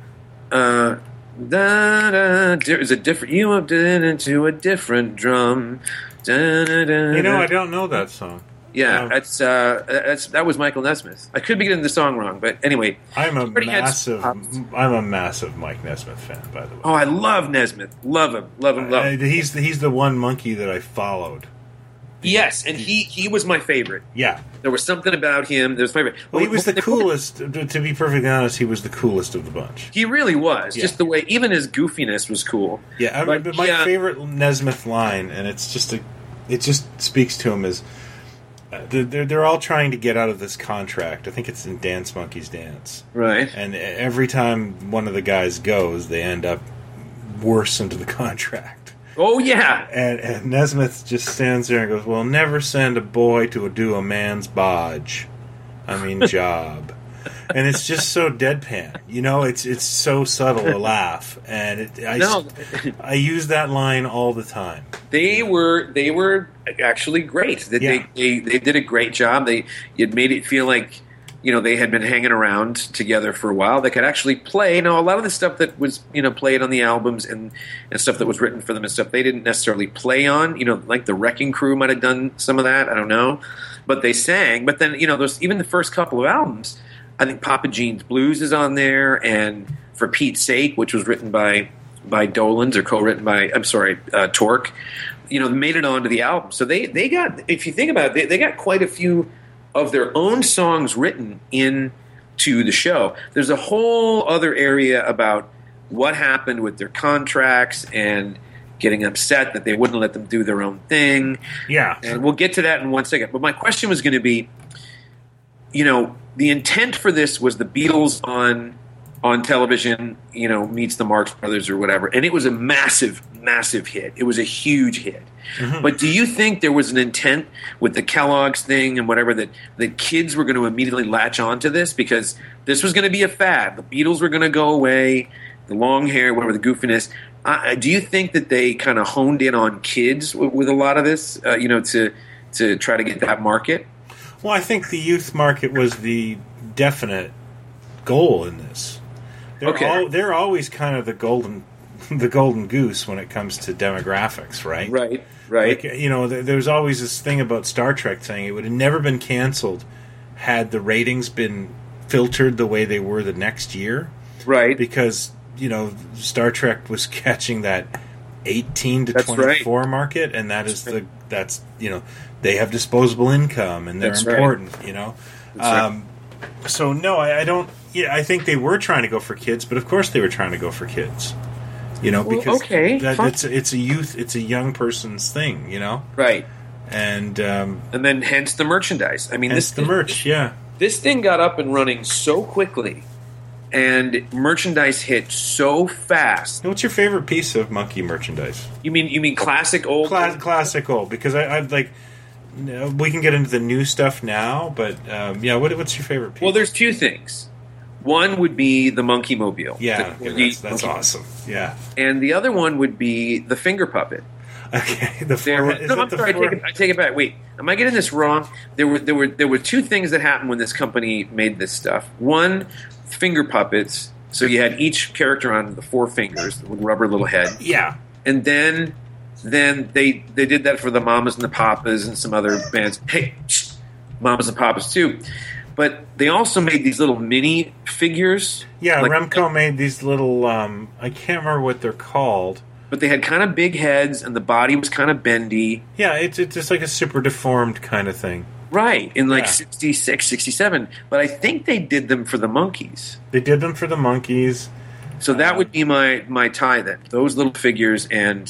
Uh, da, da, there is a different. You upped it into a different drum. Da, da, da, You know, da. I don't know that song. Yeah, Um, that's uh, that's that was Michael Nesmith. I could be getting the song wrong, but anyway. I'm a he already had massive, some- I'm a massive Mike Nesmith fan, by the way. Oh, I love Nesmith. Love him. Love him. Love Uh, him. he's the, he's the one monkey that I followed. Yes, and he he was my favorite. Yeah. There was something about him that was my favorite. Well, he was the They- coolest. To to be perfectly honest, he was the coolest of the bunch. He really was. Yeah. Just the way, even his goofiness was cool. Yeah, I, But, but my yeah. favorite Nesmith line, and it's just a, it just speaks to him as uh, they're they're all trying to get out of this contract. I think it's in Dance Monkey's Dance, Right. and every time one of the guys goes, they end up worse into the contract. Oh, yeah. And, and Nesmith just stands there and goes, "Well, never send a boy to do a man's bodge. I mean, job." And it's just so deadpan, you know. It's it's so subtle a laugh, and it, I No. I use that line all the time. They were they were actually great. That Yeah. they, they they did a great job. They it made it feel like, you know, they had been hanging around together for a while. They could actually play. Now, a lot of the stuff that was, you know, played on the albums and, and stuff that was written for them and stuff, they didn't necessarily play on. You know, like the Wrecking Crew might have done some of that. I don't know. But they sang. But then, you know, there's even the first couple of albums, I think Papa Gene's Blues is on there, and For Pete's Sake, which was written by by Dolenz or co-written by, I'm sorry, uh, Torque, you know, made it onto the album. So they, they got, if you think about it, they, they got quite a few of their own songs written into the show. There's a whole other area about what happened with their contracts and getting upset that they wouldn't let them do their own thing. Yeah, And we'll get to that in one second. But my question was going to be, you know, the intent for this was the Beatles on on television, you know, meets the Marx Brothers or whatever, and it was a massive, massive hit. It was a huge hit. Mm-hmm. But do you think there was an intent with the Kellogg's thing and whatever that that kids were going to immediately latch onto this because this was going to be a fad? The Beatles were going to go away, the long hair, whatever, the goofiness. Uh, do you think that they kind of honed in on kids with, with a lot of this, uh, you know, to to try to get that market? well, I think the youth market was the definite goal in this. They're Okay. all, they're always kind of the golden the golden goose when it comes to demographics, right? Right, right. Like, you know, th- there's always this thing about Star Trek saying it would have never been canceled had the ratings been filtered the way they were the next year, right. because you know Star Trek was catching that eighteen to That's twenty-four market, and that is the that's you know they have disposable income and they're That's right. important, you know. That's right. Um, so no, I, I don't. Yeah, I think they were trying to go for kids, but of course they were trying to go for kids. You know, Well, because okay, that, fine. it's it's a youth, it's a young person's thing, you know, Right. and um, And then hence the merchandise. I mean, hence this the merch, yeah. This thing got up and running so quickly, and merchandise hit so fast. What's your favorite piece of Monkey merchandise? You mean you mean classic old? Cla- classical, because I, I like. no, We can get into the new stuff now, but um, yeah, what, what's your favorite piece? Well, there's two things. One would be the Monkey Mobile. yeah, The- okay, that's, that's Monkey- awesome. Yeah, And the other one would be the finger puppet. okay. The There, four, is no, it I'm the sorry. I four- take, it, I take it back. Wait, am I getting this wrong? There were there were there were two things that happened when this company made this stuff. One, finger puppets. So you had each character on the four fingers, the rubber little head, Yeah, and then then they they did that for the Mamas and the Papas and some other bands. Hey, shh, Mamas and Papas too. But they also made these little mini figures. yeah. like- Remco made these little. Um, I can't remember what they're called. But they had kind of big heads, and the body was kind of bendy. Yeah, it's it's just like a super deformed kind of thing. Right, in like Yeah. sixty-six, sixty-seven. But I think they did them for the Monkees. They did them for the Monkees. So that Um, would be my, my tie then. Those little figures and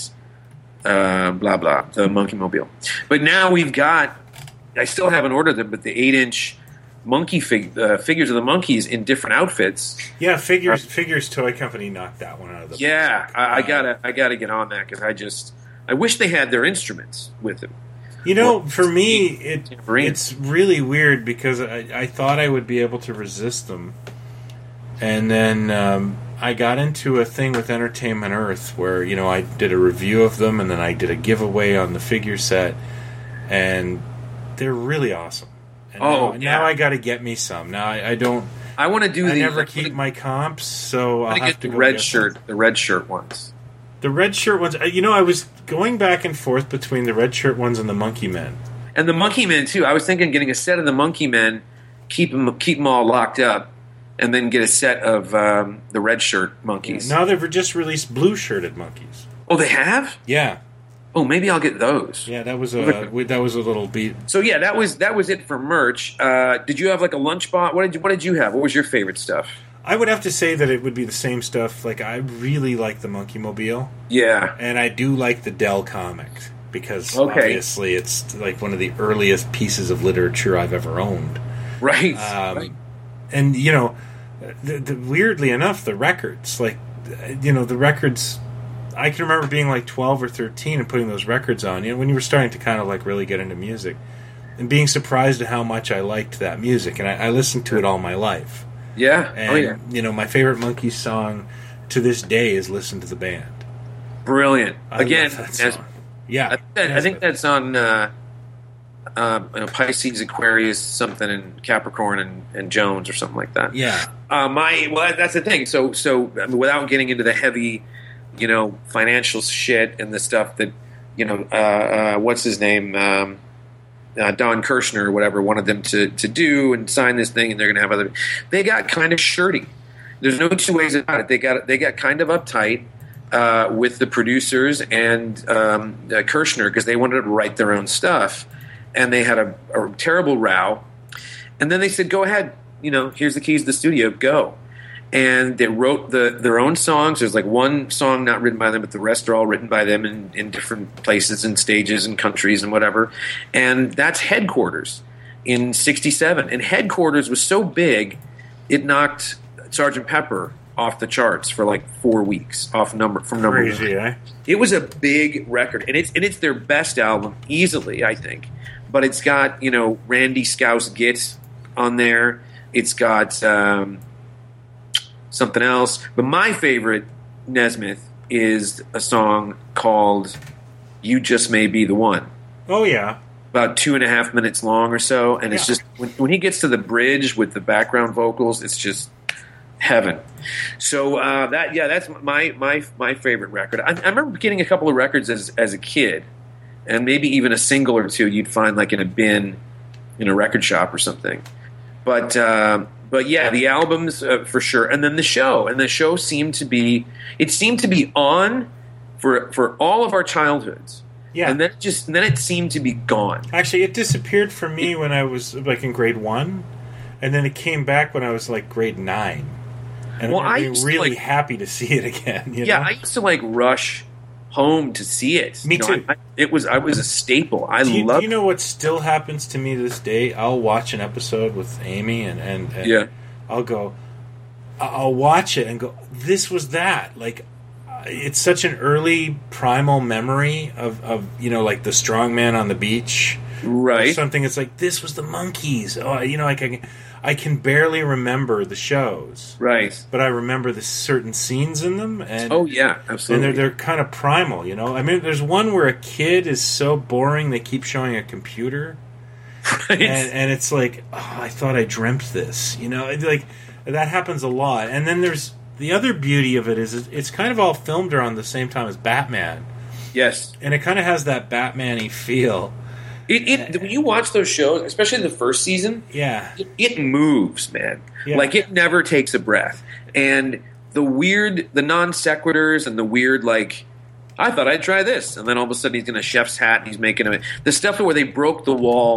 uh, blah, blah, the Monkey Mobile. But now we've got, I still haven't ordered them, but the eight-inch monkey fig, uh, figures of the Monkees in different outfits. Yeah, figures figures toy company knocked that one out of the Yeah, park. I, I Uh, gotta I gotta get on that because I just I wish they had their instruments with them. You know, Or- for me, it Tambourine. it's really weird because I, I thought I would be able to resist them, and then um, I got into a thing with Entertainment Earth where you know I did a review of them, and then I did a giveaway on the figure set, and they're really awesome. And Oh, now, yeah. now I got to get me some. Now I, I don't. I want to do I the never I keep wanna- my comps, so I I'll want to have get to the go red get shirt, some. the red shirt ones. The red shirt ones. uh, You know, I was going back and forth between the red shirt ones and the Monkey Men. And the Monkey Men too. I was thinking getting a set of the Monkey Men, keep them keep them all locked up, and then get a set of um, the red shirt monkeys. Now they've just released blue shirted monkeys. Oh, they have? Yeah, Oh, maybe I'll get those. yeah, that was a we- that was a little beat. So yeah, that was that was it for merch. Uh, did you have like a lunchbox? What did you What did you have? What was your favorite stuff? I would have to say that it would be the same stuff. Like I really like the Monkey Mobile, Yeah. and I do like the Dell comic because Okay. obviously it's like one of the earliest pieces of literature I've ever owned. Right. Um, right. And you know, the, the, weirdly enough, the records, like you know, the records. I can remember being like twelve or thirteen and putting those records on. You know, when you were starting to kind of like really get into music, and being surprised at how much I liked that music, and I, I listened to it all my life. Yeah. And oh yeah. you know, my favorite Monkees song to this day is "Listen to the Band." Brilliant. I Again, love that as- song. Yeah, I, think that, I think that's on uh, uh, you know, Pisces, Aquarius, something, and Capricorn and, and Jones or something like that. yeah. Uh, my well, that's the thing. So, so I mean, without getting into the heavy, you know, financial shit and the stuff that, you know, uh, uh, what's his name, um, uh, Don Kirshner or whatever, wanted them to to do and sign this thing, and they're going to have other. They got kind of shirty. There's no two ways about it. They got they got kind of uptight uh, with the producers and um, uh, Kirshner because they wanted to write their own stuff, and they had a, a terrible row. And then they said, "Go ahead, you know, here's the keys to the studio, go." And they wrote the their own songs. There's like one song not written by them, but the rest are all written by them in, in different places and stages and countries and whatever. And that's Headquarters in sixty-seven. And Headquarters was so big, it knocked Sergeant Pepper off the charts for like four weeks, off number from number one. Crazy, eh? It was a big record, and it's and it's their best album easily, I think. But it's got, you know, Randy Scouse Git on there. It's got um, something else. But my favorite Nesmith is a song called "You Just May Be the One." Oh yeah. About two and a half minutes long or so, and it's Yeah. just when, when he gets to the bridge with the background vocals, it's just heaven. So uh, that yeah, that's my my my favorite record. I, I remember getting a couple of records as as a kid, and maybe even a single or two you'd find like in a bin in a record shop or something. But uh, but yeah, the albums uh, for sure, and then the show, and the show seemed to be it seemed to be on for for all of our childhoods. Yeah. And then it just then it seemed to be gone. Actually, it disappeared for me when I was like in grade one, and then it came back when I was like grade nine. And Well, I'm I really, used to, really like- happy to see it again. You Yeah, know? I used to like rush home to see it. Me You know, too. I, I, it was I was a staple. I do you, love. do you know what still happens to me to this day? I'll watch an episode with Amy, and and, and Yeah. I'll go, I'll watch it and go, this was that. Like, uh, it's such an early primal memory of, of you know, like the strong man on the beach. Or right. something. It's like, this was the Monkees. Oh, you know, like I, can- I can barely remember the shows, Right. but I remember the certain scenes in them, and Oh yeah, and absolutely. they're they're kind of primal. You know, I mean, there's one where a kid is so boring they keep showing a computer. right. and, and it's like, oh, I thought I dreamt this. You know, it, like that happens a lot. And then there's the other beauty of it is it- it's kind of all filmed around the same time as Batman, yes. and it kind of has that Batman-y feel. It, it when you watch those shows, especially the first season, Yeah, it, it moves, man. Yeah. Like it never takes a breath. And the weird, the non sequiturs, and the weird, like, I thought I'd try this, and then all of a sudden he's in a chef's hat and he's making a the stuff where they broke the wall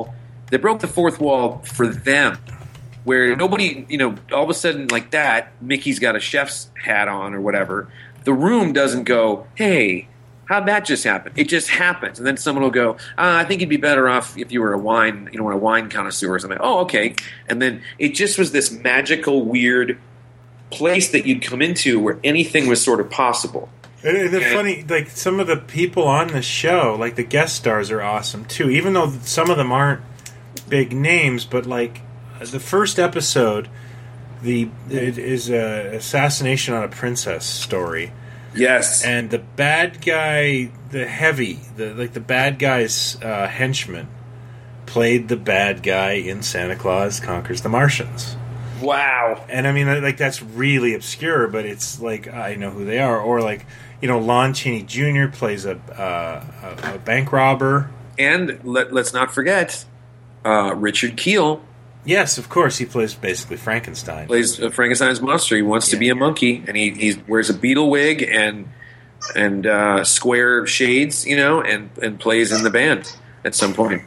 They broke the fourth wall for them, where nobody, you know, all of a sudden like that, Mickey's got a chef's hat on or whatever. The room doesn't go, hey, how'd that just happen? It just happens. And then someone will go, uh, I think you'd be better off if you were a wine, you know, a wine connoisseur or something. Oh, okay. And then it just was this magical, weird place that you'd come into where anything was sort of possible. And the funny, like, some of the people on the show, like the guest stars are awesome too, even though some of them aren't big names, but like the first episode, the it is a assassination on a princess story. Yes. And the bad guy, the heavy, the like the bad guy's uh, henchman played the bad guy in Santa Claus Conquers the Martians. Wow. And I mean, like, that's really obscure, but it's like, I know who they are. Or like, you know, Lon Chaney Junior plays a, uh, a, a bank robber. And let, let's not forget uh, Richard Kiel. Yes, of course, he plays basically Frankenstein. Plays uh, Frankenstein's monster. He wants Yeah. to be a monkey, and he he wears a beetle wig and and uh, square shades, you know, and and plays in the band at some point.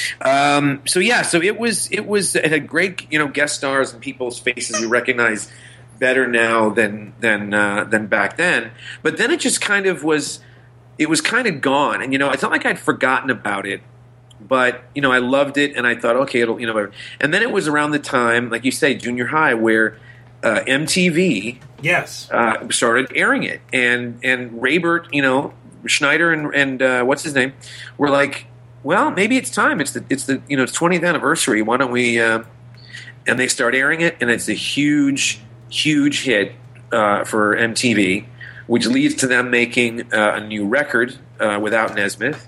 Um, so yeah, so it was it was it had great, you know, guest stars and people's faces we recognize better now than than uh, than back then. But then it just kind of was it was kind of gone, and you know, it's not like I'd forgotten about it. But, you know, I loved it, and I thought, okay, it'll, you know, whatever. And then it was around the time, like you say, junior high, where uh, M T V Yes. uh, started airing it. And and Raybert, you know, Schneider and, and uh, what's his name, were like, well, maybe it's time. It's the, it's the you know, it's twentieth anniversary. Why don't we uh, – and they start airing it, and it's a huge, huge hit uh, for M T V, which leads to them making uh, a new record uh, without Nesmith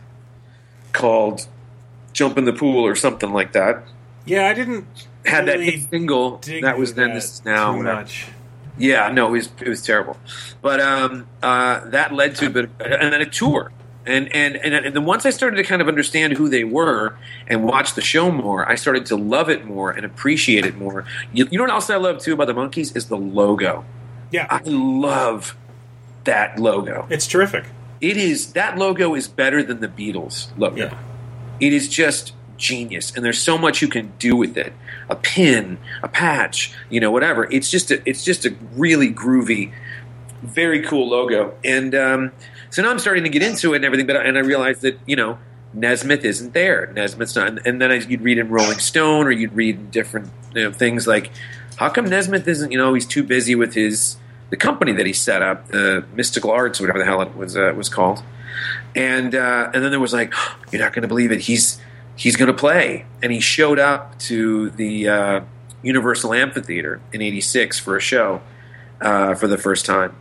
called – Jump in the Pool or something like that. Yeah, I didn't Had that really hit single dig that was then, that this is now. too whatever. much. Yeah, no, it was it was terrible. But um, uh, that led to a bit, of, and then a tour. And and and and then once I started to kind of understand who they were and watch the show more, I started to love it more and appreciate it more. You, you know what else I love too about the Monkees is the logo. Yeah. I love that logo. It's terrific. It is that logo is better than the Beatles logo. Yeah. It is just genius, and there's so much you can do with it. A pin, a patch, you know, whatever. It's just a, it's just a really groovy, very cool logo. And um, so now I'm starting to get into it and everything, but and I realized that, you know, Nesmith isn't there. Nesmith's not. And, and then I, you'd read in Rolling Stone, or you'd read in different, you know, things like, how come Nesmith isn't? You know, he's too busy with his the company that he set up, uh, Mystical Arts, or whatever the hell it was uh, was called. And uh, and then there was like, oh, you're not going to believe it. He's he's going to play, and he showed up to the uh, Universal Amphitheater in eighty-six for a show uh, for the first time.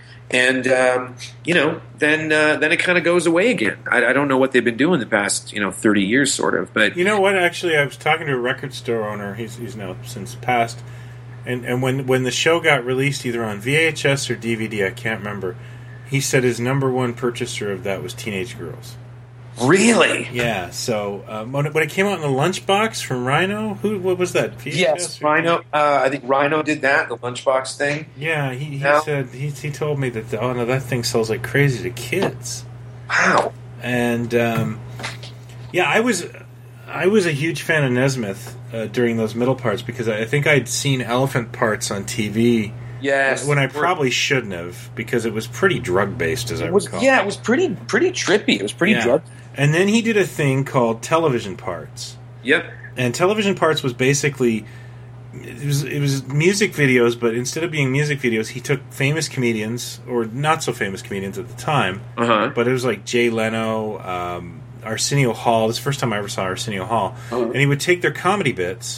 And um, you know, then uh, then it kind of goes away again. I, I don't know what they've been doing the past, you know, thirty years, sort of. But You know what? Actually, I was talking to a record store owner. He's he's now since passed. And and when when the show got released, either on V H S or D V D, I can't remember. He said his number one purchaser of that was Teenage Girls. really, Yeah. So um, when, it, when it came out in the lunchbox from Rhino, who what was that? V H S yes, or- Rhino. Uh, I think Rhino did that, the lunchbox thing. Yeah, he, he No. said he he told me that the, oh no, that thing sells like crazy to kids. Wow. And um, yeah, I was I was a huge fan of Nesmith uh, during those middle parts because I think I'd seen Elephant Parts on T V Yes, when I probably shouldn't have because it was pretty drug based, as I It was, recall. yeah, it was pretty pretty trippy. It was pretty Yeah. drug. And then he did a thing called Television Parts, Yep. and Television Parts was basically it was it was music videos, but instead of being music videos, he took famous comedians or not so famous comedians at the time. Uh huh. But it was like Jay Leno, um, Arsenio Hall. This is the first time I ever saw Arsenio Hall. Uh-huh. And he would take their comedy bits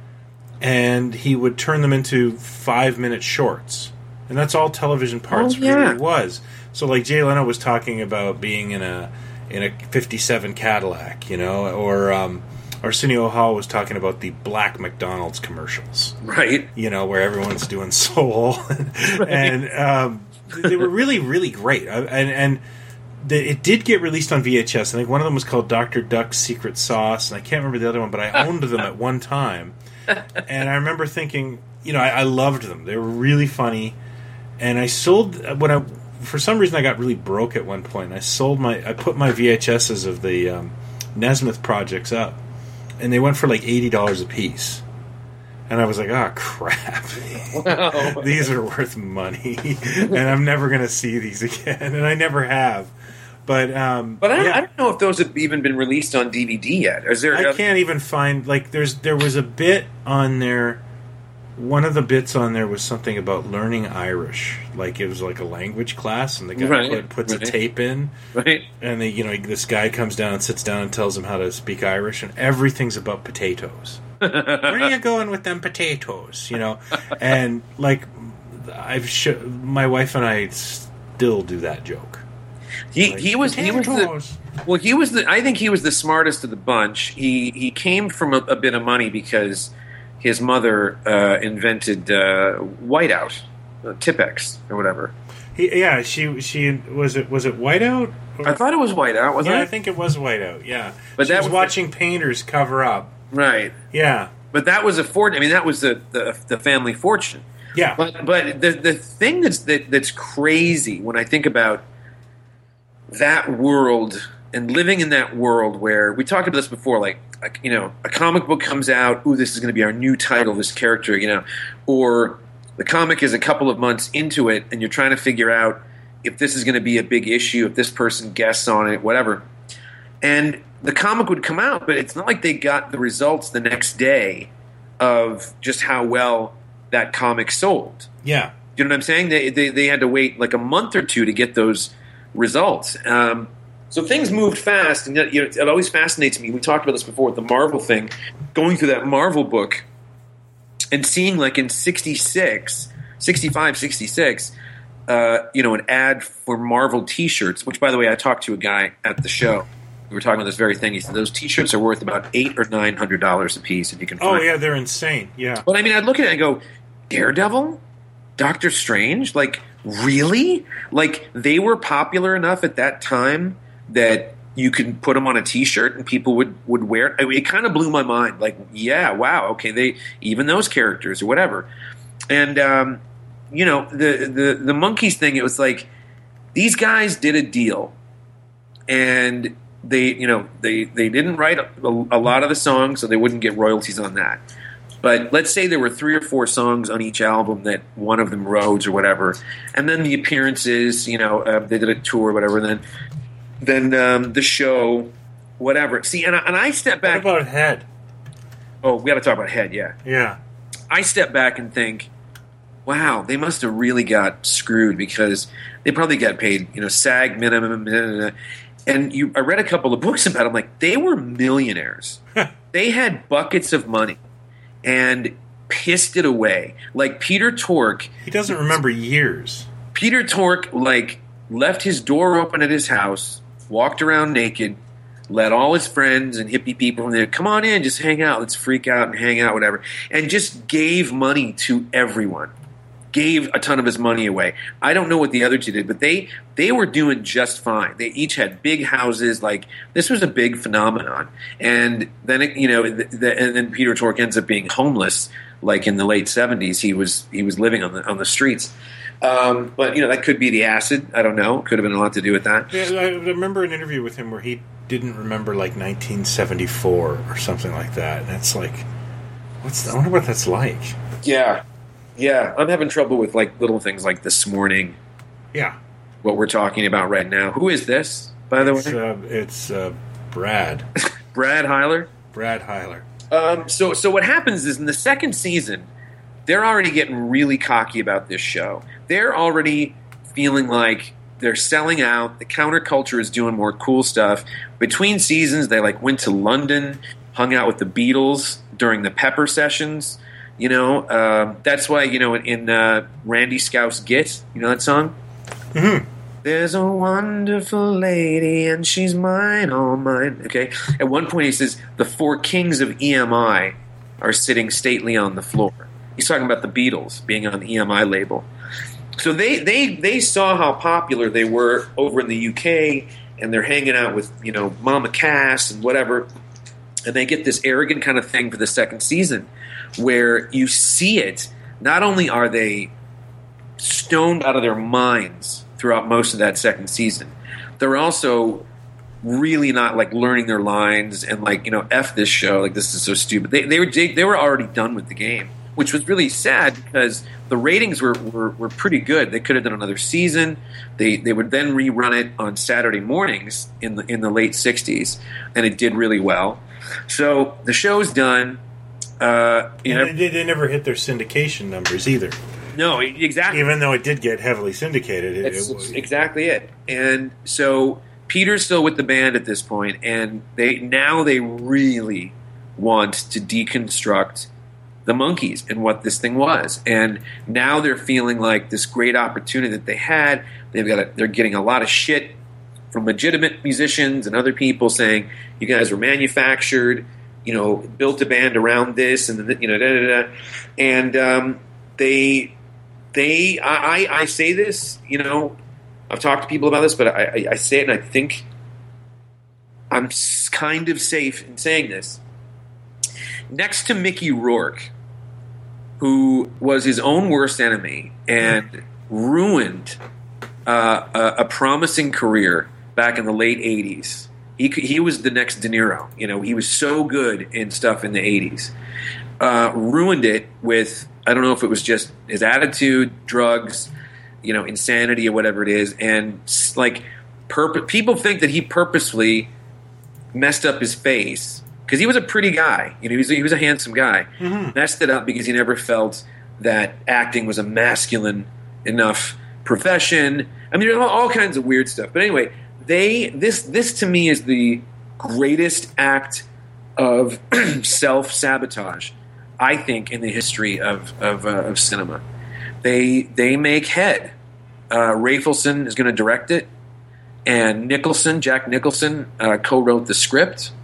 and he would turn them into five-minute shorts. And that's all Television Parts Oh, yeah. really was. So like Jay Leno was talking about being in a in a fifty-seven Cadillac, you know, or um, Arsenio Hall was talking about the black McDonald's commercials, Right. you know, where everyone's doing soul. And um, they were really, really great. I- And, and the, it did get released on V H S. I think one of them was called Doctor Duck's Secret Sauce, and I can't remember the other one, but I owned them at one time. And I remember thinking, you know, I, I loved them. They were really funny. And I sold, when I, for some reason I got really broke at one point, and I sold my, I put my V H Ses of the um, Nesmith projects up and they went for like eighty dollars a piece. And I was like, oh, crap. Wow. These are worth money. And I'm never going to see these again. And I never have. But um, but I, yeah. I don't know if those have even been released on D V D yet. Is there? I can't even find, like, there's there was a bit on there. One of the bits on there was something about learning Irish. Like, it was like a language class, and the guy Right, put, puts right. a tape in. Right. And they, you know, this guy comes down and sits down and tells him how to speak Irish, and everything's about potatoes. Where are you going with them potatoes? You know, and like I've sh- my wife and I still do that joke. He Like, he was he was the, potatoes. well he was the I think he was the smartest of the bunch. He he came from a, a bit of money because his mother uh, invented uh, whiteout, uh, Tipex or whatever. He, yeah, she she was it was it whiteout? Or, I thought it was whiteout, wasn't yeah, it? I think it was whiteout. Yeah, But she that was was- watching painters cover up. Right. Yeah, But that was a fort. I mean, that was the, the the family fortune. yeah. But but the the thing that's that, that's crazy when I think about that world and living in that world where we talked about this before, like, like you know, a comic book comes out, ooh, this is going to be our new title, this character, you know, or the comic is a couple of months into it, and you're trying to figure out if this is going to be a big issue, if this person guests on it, whatever, and the comic would come out, but it's not like they got the results the next day of just how well that comic sold. Yeah. You know what I'm saying? They, they they had to wait like a month or two to get those results. Um, so things moved fast, and you know, it always fascinates me. We talked about this before with the Marvel thing, going through that Marvel book and seeing like in sixty-six, sixty-five, sixty-six, uh, you know, an ad for Marvel T-shirts. Which, by the way, I talked to a guy at the show. We were talking about this very thing. He said those T-shirts are worth about eight or nine hundred dollars a piece if you can. Oh find yeah, them. they're insane. Yeah. But I mean, I'd look at it and go, Daredevil, Doctor Strange, like really? Like they were popular enough at that time that you could put them on a T-shirt and people would would wear it. I mean, it kind of blew my mind. Like, yeah, wow, okay, they even those characters or whatever. And um, you know, the the the Monkees thing. It was like these guys did a deal, and they, you know, they, they didn't write a, a lot of the songs, so they wouldn't get royalties on that. But let's say there were three or four songs on each album that one of them wrote or whatever, and then the appearances, you know, uh, they did a tour or whatever, and then then um, the show, whatever. See, and I, and I step What back. about Head? Oh, we got to talk about Head, yeah. Yeah. I step back and think, wow, they must have really got screwed because they probably got paid, you know, SAG minimum. Blah, blah, blah. And you, I read a couple of books about them. Like, they were millionaires. They had buckets of money and pissed it away. Like Peter Tork. He doesn't remember years. Peter Tork, like, left his door open at his house, walked around naked, let all his friends and hippie people in there, come on in, just hang out, let's freak out and hang out, whatever. And just gave money to everyone. Gave a ton of his money away. I don't know what the other two did, but they they were doing just fine. They each had big houses. Like, this was a big phenomenon. And then it, you know, the, the, and then Peter Tork ends up being homeless. Like in the late seventies, he was he was living on the on the streets. Um, but you know, that could be the acid. I don't know. Could have been a lot to do with that. Yeah, I remember an interview with him where he didn't remember like nineteen seventy-four or something like that, and it's like, what's I wonder what that's like. Yeah. Yeah, I'm having trouble with like little things like this morning. Yeah, What we're talking about right now. Who is this, by the it's way? uh, it's uh, Brad Brad Heiler. Brad Heiler. Um, so, so what happens is in the second season, they're already getting really cocky about this show. They're already feeling like they're selling out. The counterculture is doing more cool stuff. Between seasons, they like went to London, hung out with the Beatles during the Pepper sessions. You know, um, that's why, you know, in, in uh, Randy Scouse Git, you know that song? Mm-hmm. There's a wonderful lady and she's mine, all mine. Okay. At one point he says, the four kings of E M I are sitting stately on the floor. He's talking about the Beatles being on the E M I label. So they, they, they saw how popular they were over in the U K, and they're hanging out with, you know, Mama Cass and whatever. And they get this arrogant kind of thing for the second season where you see it. Not only are they stoned out of their minds throughout most of that second season, they're also really not like learning their lines and like, you know, F this show, like this is so stupid. They they were they were already done with the game, which was really sad because the ratings were, were, were pretty good. They could have done another season. They they would then rerun it on Saturday mornings in the in the late sixties, and it did really well. So the show's done. Uh, you know, they, they never hit their syndication numbers either. No, exactly. Even though it did get heavily syndicated, it, That's it was exactly it. And so Peter's still with the band at this point, and they now they really want to deconstruct the Monkees and what this thing was. And now they're feeling like this great opportunity that they had. They've got a, they're getting a lot of shit from legitimate musicians and other people saying you guys were manufactured, you know, built a band around this, and you know, da da da. And um, they. They, I, I say this, you know, I've talked to people about this, but I, I, I say it and I think I'm kind of safe in saying this. Next to Mickey Rourke, who was his own worst enemy and ruined uh, a, a promising career back in the late eighties. He, he was the next De Niro. You know, he was so good in stuff in the eighties. Uh, ruined it with, I don't know if it was just his attitude, drugs, you know, insanity or whatever it is. And like, purpo- people think that he purposefully messed up his face because he was a pretty guy. You know, he was, he was a handsome guy. Mm-hmm. Messed it up because he never felt that acting was a masculine enough profession. I mean, there's all, all kinds of weird stuff. But anyway, they this this to me is the greatest act of self-sabotage, I think, in the history of of, uh, of cinema. They they make Head. Uh, Rafelson is going to direct it, and Nicholson, Jack Nicholson, uh, co-wrote the script.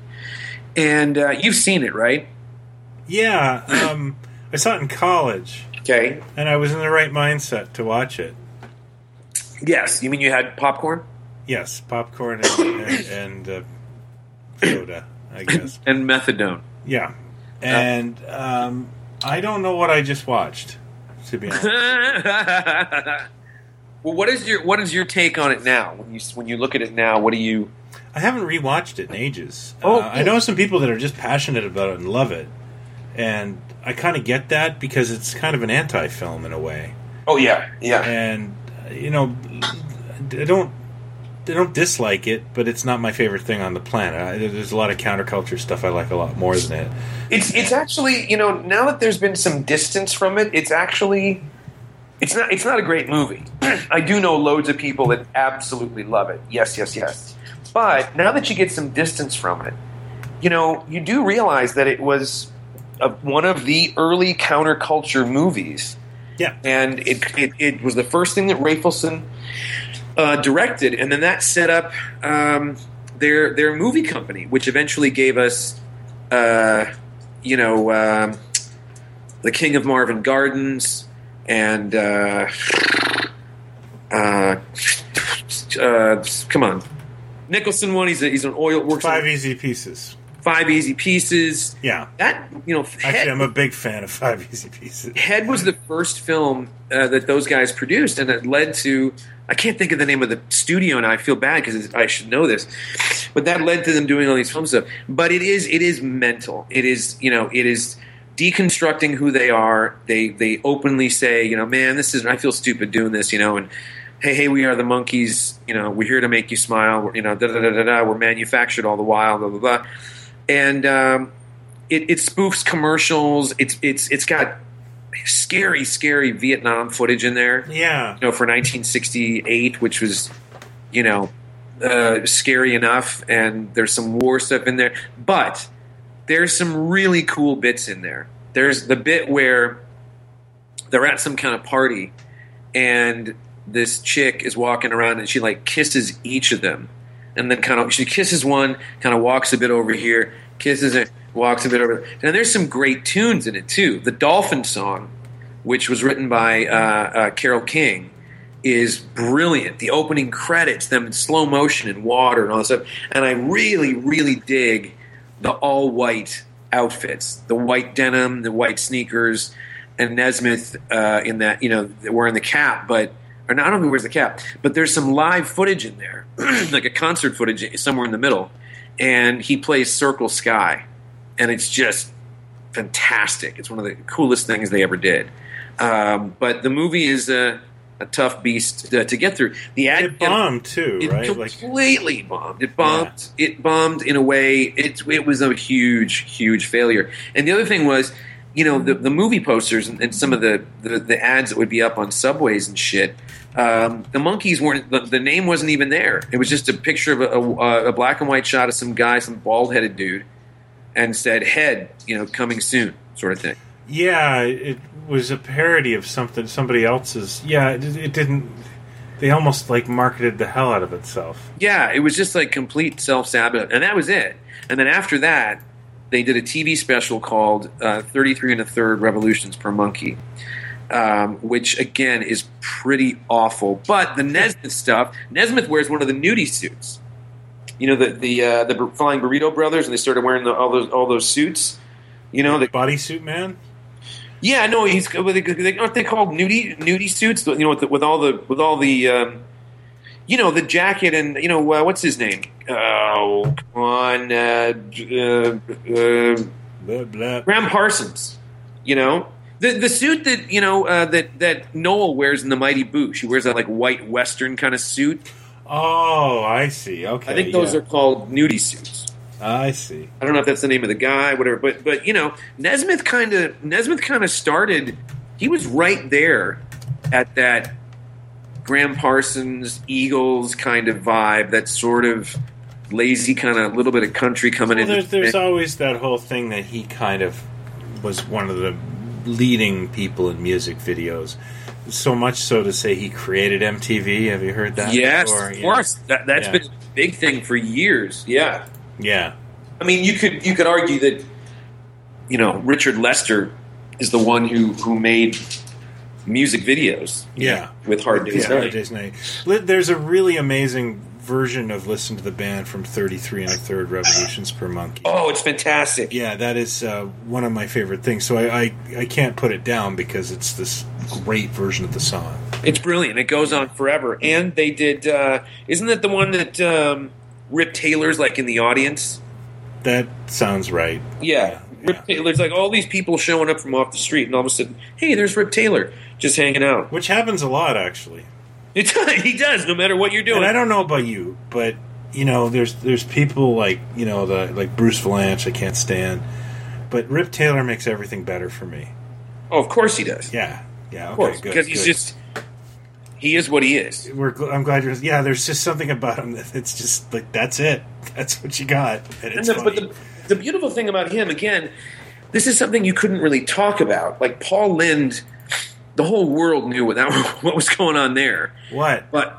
And uh, you've seen it, right? Yeah, um, I saw it in college. Okay, and I was in the right mindset to watch it. Yes, you mean you had popcorn? Yes, popcorn and, and, and uh, soda, I guess, and methadone. Yeah. And um, I don't know what I just watched, to be honest. Well, what is your what is your take on it now? When you when you look at it now, what do you? I haven't rewatched it in ages. Oh, uh, I know some people that are just passionate about it and love it, and I kind of get that because it's kind of an anti-film in a way. Oh yeah, yeah. And you know, I don't. I don't dislike it, but it's not my favorite thing on the planet. I, there's a lot of counterculture stuff I like a lot more than it. It's it's actually, you know, now that there's been some distance from it, it's actually it's not it's not a great movie. I do know loads of people that absolutely love it. Yes, yes, yes. But now that you get some distance from it, you know, you do realize that it was a, one of the early counterculture movies. Yeah, and it it, it was the first thing that Rafelson Uh, directed, and then that set up um, their their movie company, which eventually gave us, uh, you know, um, The King of Marvin Gardens, and uh, uh, uh, come on, Nicholson one. He's a, he's an oil works Five on, Easy Pieces. Five Easy Pieces. Yeah, that you know. Actually, Head, I'm a big fan of Five Easy Pieces. Head was the first film uh, that those guys produced, and it led to. I can't think of the name of the studio, and I feel bad because I should know this. But that led to them doing all these film stuff. But it is it is mental. It is you know it is deconstructing who they are. They they openly say, you know, man, this is I feel stupid doing this, you know, and hey hey we are the Monkees, you know, we're here to make you smile, we're, you know, da da da da da. We're manufactured all the while, blah blah blah, and um, it, it spoofs commercials. It's it's it's got scary, scary Vietnam footage in there. Yeah. You know, for nineteen sixty-eight, which was, you know, uh, scary enough, and there's some war stuff in there. But there's some really cool bits in there. There's the bit where they're at some kind of party, and this chick is walking around, and she, like, kisses each of them. And then kind of, she kisses one, kind of walks a bit over here, kisses it, walks a bit over there. And there's some great tunes in it, too. The Dolphin song, which was written by uh, uh, Carole King, is brilliant. The opening credits, them in slow motion and water and all that stuff. And I really, really dig the all-white outfits. The white denim, the white sneakers, and Nesmith uh, in that, you know, wearing the cap. But or no, I don't know who wears the cap, but there's some live footage in there, like a concert footage somewhere in the middle, and he plays Circle Sky, and it's just fantastic. It's one of the coolest things they ever did. Um, but the movie is a, a tough beast to, to get through. The ad It bombed too, it right? completely like, bombed. It bombed. Yeah. It bombed in a way. It it was a huge, huge failure. And the other thing was, you know, the, the movie posters and, and some of the, the, the ads that would be up on subways and shit. Um, the Monkees weren't. The, the name wasn't even there. It was just a picture of a, a, a black and white shot of some guy, some bald headed dude, and said "Head," you know, coming soon, sort of thing. Yeah, it was a parody of something somebody else's. Yeah, it, it didn't. They almost like marketed the hell out of itself. Yeah, it was just like complete self sabotage, and that was it. And then after that, they did a T V special called uh, thirty-three and a Third Revolutions Per Monkey, um, which again is pretty awful. But the Nesmith stuff, Nesmith wears one of the nudie suits. You know, the the uh, the Flying Burrito Brothers, and they started wearing the, all those all those suits. You know, the bodysuit man. Yeah, no, he's aren't they called nudie nudie suits? You know, with, the, with all the with all the um, you know, the jacket and you know uh, what's his name? Oh, come on, uh, uh, uh, blah, blah. Graham Parsons. You know, the the suit that you know uh, that that Noel wears in The Mighty Boosh. He wears that like white Western kind of suit. Oh, I see. Okay, I think those yeah. are called nudie suits. I see. I don't know if that's the name of the guy, whatever. But but you know, Nesmith kind of Nesmith kind of started. He was right there at that Graham Parsons Eagles kind of vibe. That sort of lazy kind of little bit of country coming well, in. There's, there's always that whole thing that he kind of was one of the leading people in music videos. So much so to say he created M T V. Have you heard that? Yes, before? of course. Yeah. That, that's yeah. been a big thing for years. Yeah. Yeah. I mean, you could you could argue that, you know, Richard Lester is the one who, who made music videos. Yeah. With Hard Day's yeah, Night. Hard Day's Night. There's a really amazing version of Listen to the Band from thirty-three and a Third Revolutions Per Monkey. Oh, it's fantastic. Yeah, that is uh, one of my favorite things. So I, I, I can't put it down because it's this great version of the song. It's brilliant. It goes on forever. And they did, uh, isn't that the one that um, Rip Taylor's like in the audience? That sounds right. Yeah. yeah. Rip Taylor's like all these people showing up from off the street, and all of a sudden, hey, there's Rip Taylor just hanging out. Which happens a lot, actually. It does, he does, no matter what you're doing. And I don't know about you, but you know, there's there's people like you know the like Bruce Valanche I can't stand, but Rip Taylor makes everything better for me. Oh, of course he does. Yeah, yeah, okay, of course, good. because he's good. just he is what he is. We're gl- I'm glad you're. Yeah, there's just something about him that it's just like that's it. That's what you got, and it's And the, but funny. the, the beautiful thing about him, again, this is something you couldn't really talk about. Like Paul Lynde, the whole world knew what that, what was going on there. What? But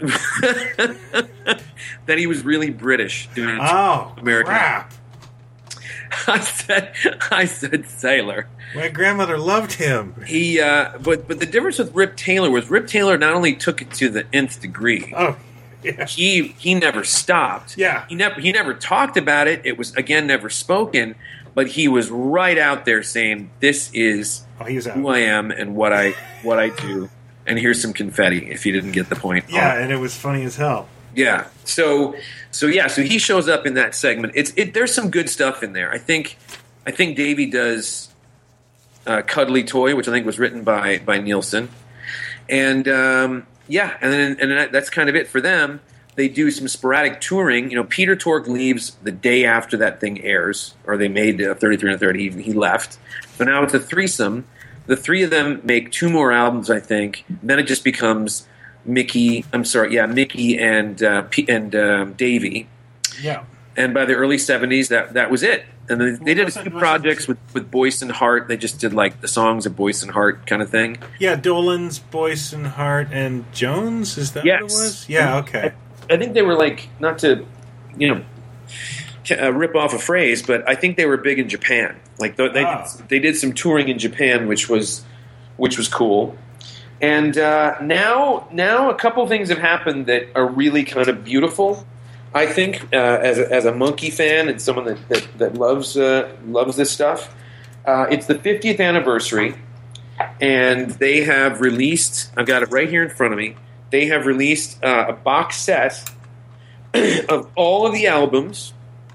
that he was really British doing Oh, American. crap! I said, I said sailor. My grandmother loved him. He, uh, but but the difference with Rip Taylor was Rip Taylor not only took it to the nth degree. Oh, yeah. He he never stopped. Yeah. He never he never talked about it. It was again never spoken, but he was right out there saying, "This is Oh, he was out. who I am and what I what I do." And here's some confetti if you didn't get the point. Yeah, Oh. and it was funny as hell. Yeah. So so yeah, so he shows up in that segment. It's it there's some good stuff in there. I think I think Davey does uh, Cuddly Toy, which I think was written by by Nielsen. And um, yeah, and then and that's kind of it for them. They do some sporadic touring. You know, Peter Tork leaves the day after that thing airs, or they made uh, thirty-three and a Third. He, he left. So now it's a threesome. The three of them make two more albums, I think. Then it just becomes Mickey. I'm sorry, yeah, Mickey and uh, P- and um, Davey. Yeah. And by the early seventies, that that was it. And then they did a Wasn't- few wasn't- projects with, with Boyce and Hart. They just did like the songs of Boyce and Hart kind of thing. Yeah, Dolan's, Boyce and Hart, and Jones. Is that Yes. what it was? Yeah. Okay. I think they were like, not to, you know, uh, rip off a phrase, but I think they were big in Japan. Like they they, Oh. did, they did some touring in Japan, which was which was cool. And uh, now now a couple things have happened that are really kind of beautiful. I think uh, as a, as a Monkey fan and someone that that, that loves uh, loves this stuff, uh, it's the fiftieth anniversary. and they have released. I've got it right here in front of me. They have released uh, a box set of all of the albums.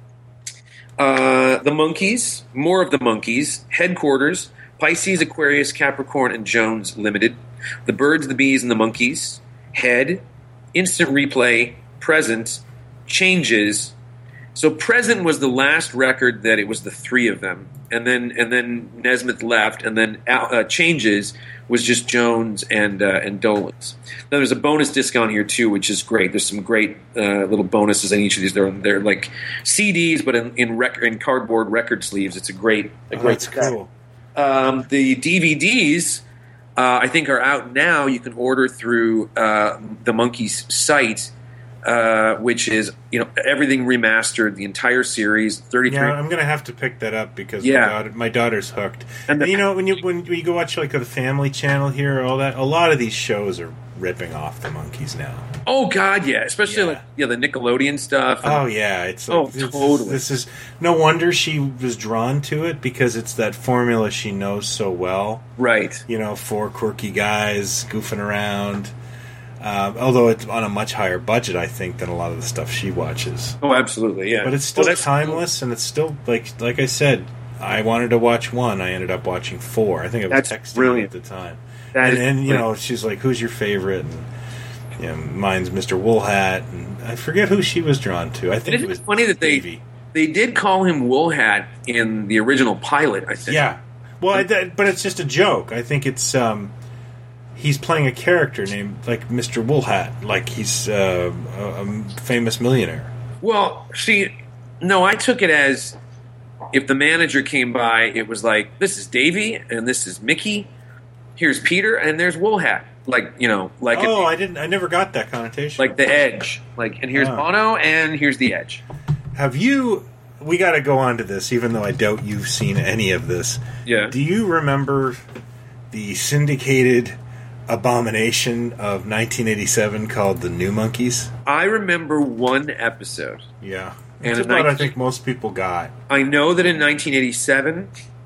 Uh, the Monkees, more of the Monkees, Headquarters, Pisces, Aquarius, Capricorn, and Jones Limited, The Birds, the Bees, and the Monkees, Head, Instant Replay, Present, Changes. So Present was the last record that it was the three of them, and then and then Nesmith left, and then uh, Changes was just Jones and uh, and Dolenz. Now there's a bonus disc on here too, which is great. There's some great uh, little bonuses in each of these. They're they're like C Ds, but in in, rec- in cardboard record sleeves. It's a great a Oh, great that's set. cool. Um, the D V Ds, uh, I think, are out now. You can order through uh, the Monkees site, uh, which is you know everything remastered, the entire series, thirty-three. Yeah, I'm gonna have to pick that up because Yeah. my, daughter, my daughter's hooked. And And, the- you know when you when, when you go watch like the Family Channel here, all that, a lot of these shows are ripping off the Monkees now. Oh God, yeah, especially Yeah. like yeah the Nickelodeon stuff. and- Oh yeah, it's like, Oh, it's- totally. This is no wonder she was drawn to it because it's that formula she knows so well. right. You know, four quirky guys goofing around. Um, although it's on a much higher budget, I think, than a lot of the stuff she watches. Oh, absolutely, yeah. But it's still Well, that's- timeless, and it's still like like I said. I wanted to watch one. I ended up watching four. I think I was That's texting brilliant. her at the time. That and, is and you brilliant. know, she's like, "Who's your favorite?" And you know, mine's Mister Woolhat, and I forget who she was drawn to. I think Isn't it was it funny that they Davey. they did call him Woolhat in the original pilot? I think. Yeah. Well, I, that, but it's just a joke. I think it's um, he's playing a character named like Mister Woolhat, like he's uh, a, a famous millionaire. Well, see, no, I took it as if the manager came by, it was like, this is Davy and this is Mickey. Here's Peter and there's Woolhat. Like, you know, like Oh, it, I didn't. I never got that connotation. like the Edge. Like, and here's Oh. Bono and here's the Edge. Have you? We got to go on to this, even though I doubt you've seen any of this. Yeah. Do you remember the syndicated abomination of nineteen eighty-seven called The New Monkees? I remember one episode. Yeah. And It's in about, I nineteen think, most people got. I know that in nineteen eighty-seven,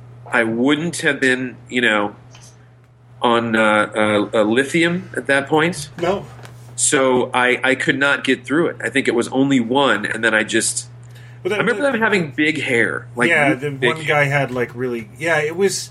I wouldn't have been, you know, on uh, uh, uh, lithium at that point. No. So I, I could not get through it. I think it was only one, and then I just... Well, I remember them having big hair. Like yeah, really the big one hair. guy had like really. Yeah, it was.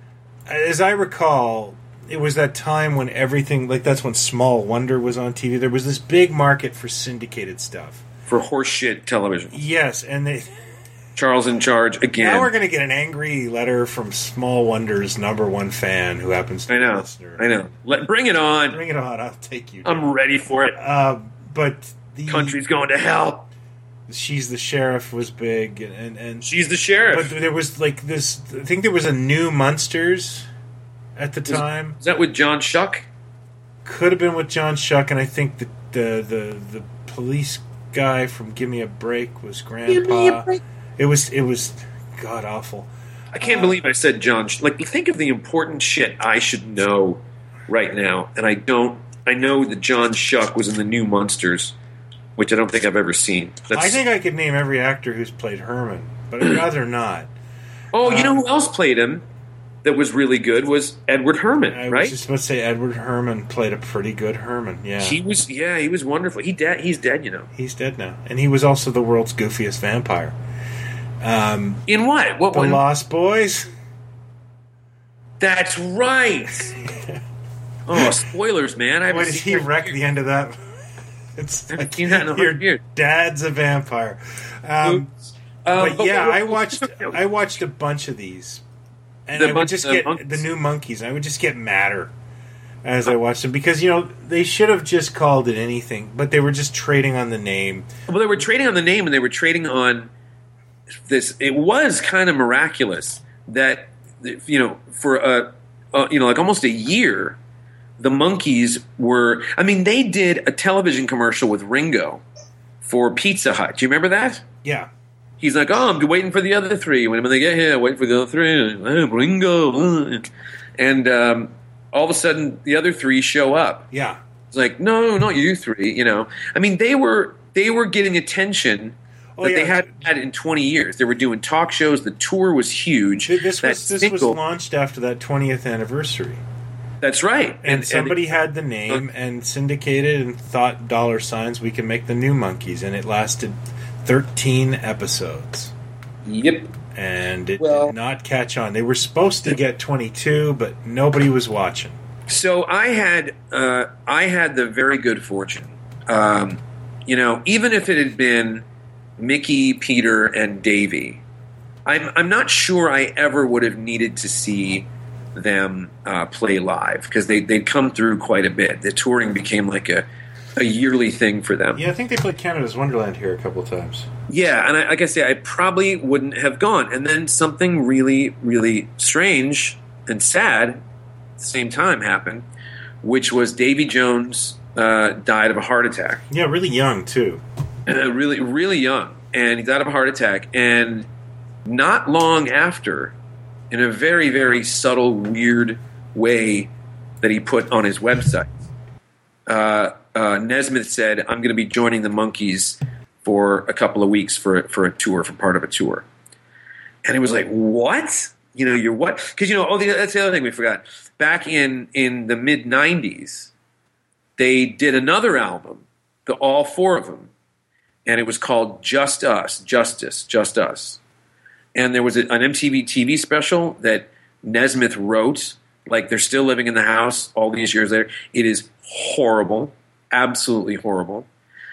As I recall, it was that time when everything like that's when Small Wonder was on T V. There was this big market for syndicated stuff. For horseshit television. Yes, and they. Charles in charge again. Now we're going to get an angry letter from Small Wonder's number one fan, who happens to I be a know. listener. I know. Let, bring it on. Bring it on! I'll take you. I'm ready for it. Uh, but the Country's going to hell. She's the Sheriff was big, and and, and She's the sheriff. but there was like this. I think there was a new Munsters at the time. Is that with John Shuck? Could have been with John Shuck, and I think the the the, the police guy from Give Me a Break was Grandpa. It was it was god awful. I can't believe I said John. Sh- like, think of the important shit I should know right now, and I don't. I know that John Shuck was in the New Monsters, which I don't think I've ever seen. That's, I think I could name every actor who's played Herman, but I'd rather not. oh, you know um, who else played him that was really good was Edward Herman, I was right? just about to say Edward Herman played a pretty good Herman. Yeah, He was, yeah, he was wonderful. He dead. He's dead, you know. he's dead now, and he was also the world's goofiest vampire. Um, In what? What the one? Lost Boys. That's right. Oh, spoilers, man! I haven't Why did seen he that wreck yet. the end of that? It's haven't like seen that in a your hundred years. dad's a vampire. Um, Um, but yeah, what- I watched I watched a bunch of these, and The I would bunch- just the get monkeys. the new monkeys. I would just get madder as I watched them because you know they should have just called it anything, but they were just trading on the name. Well, they were trading on the name, and they were trading on this. It was kind of miraculous that you know for a, a you know like almost a year, the Monkees were. I mean, they did a television commercial with Ringo for Pizza Hut. Do you remember that? Yeah, He's like, "Oh, I'm waiting for the other three. When they get here, waiting for the other three. Oh, Ringo." And um, all of a sudden, the other three show up. yeah. It's like, no, not you three. You know, I mean, they were they were getting attention Oh, that yeah. they hadn't had in twenty years. They were doing talk shows. The tour was huge. This That was this single- was launched after that twentieth anniversary. That's right. And, somebody they- had the name and syndicated and thought dollar signs, we can make the new Monkees, and it lasted thirteen episodes. Yep. And it Well- did not catch on. They were supposed to get twenty-two, but nobody was watching. So I had uh, I had the very good fortune, um, you know, even if it had been Mickey, Peter, and Davy, I'm I'm not sure I ever would have needed to see them uh, play live because they they'd come through quite a bit. The touring became like a a yearly thing for them. Yeah, I think they played Canada's Wonderland here a couple of times. Yeah, and I, like I say, I probably wouldn't have gone. And then something really, really strange and sad at the same time happened, which was Davy Jones uh, died of a heart attack. Yeah, really young, too. Uh, really, really young. And he died of a heart attack. And not long after, in a very, very subtle, weird way that he put on his website, uh, uh, Nesmith said, I'm going to be joining the Monkees for a couple of weeks for for a tour, for part of a tour. And it was like, what? You know, you're what? Because, you know, oh, the, that's the other thing we forgot. Back in, in the mid nineties, they did another album, the all four of them, and it was called Just Us, Justice, Just Us. And there was a, an M T V T V special that Nesmith wrote, like they're still living in the house all these years later. It is horrible, absolutely horrible.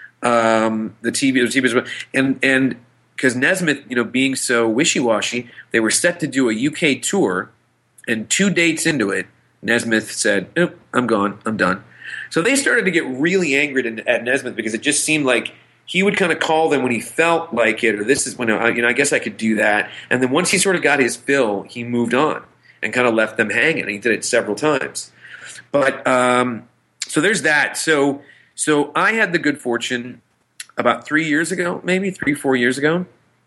Um, the T V, the T V, was, and and because Nesmith, you know, being so wishy-washy, they were set to do a U K tour, and two dates into it, Nesmith said, "Nope, I'm gone, I'm done." So they started to get really angry at, at Nesmith because it just seemed like he would kind of call them when he felt like it, or this is when I, you know, I guess I could do that. And then once he sort of got his fill, he moved on and kind of left them hanging. He did it several times, but um, so there's that. So. So I had the good fortune about three years ago, maybe three, four years ago,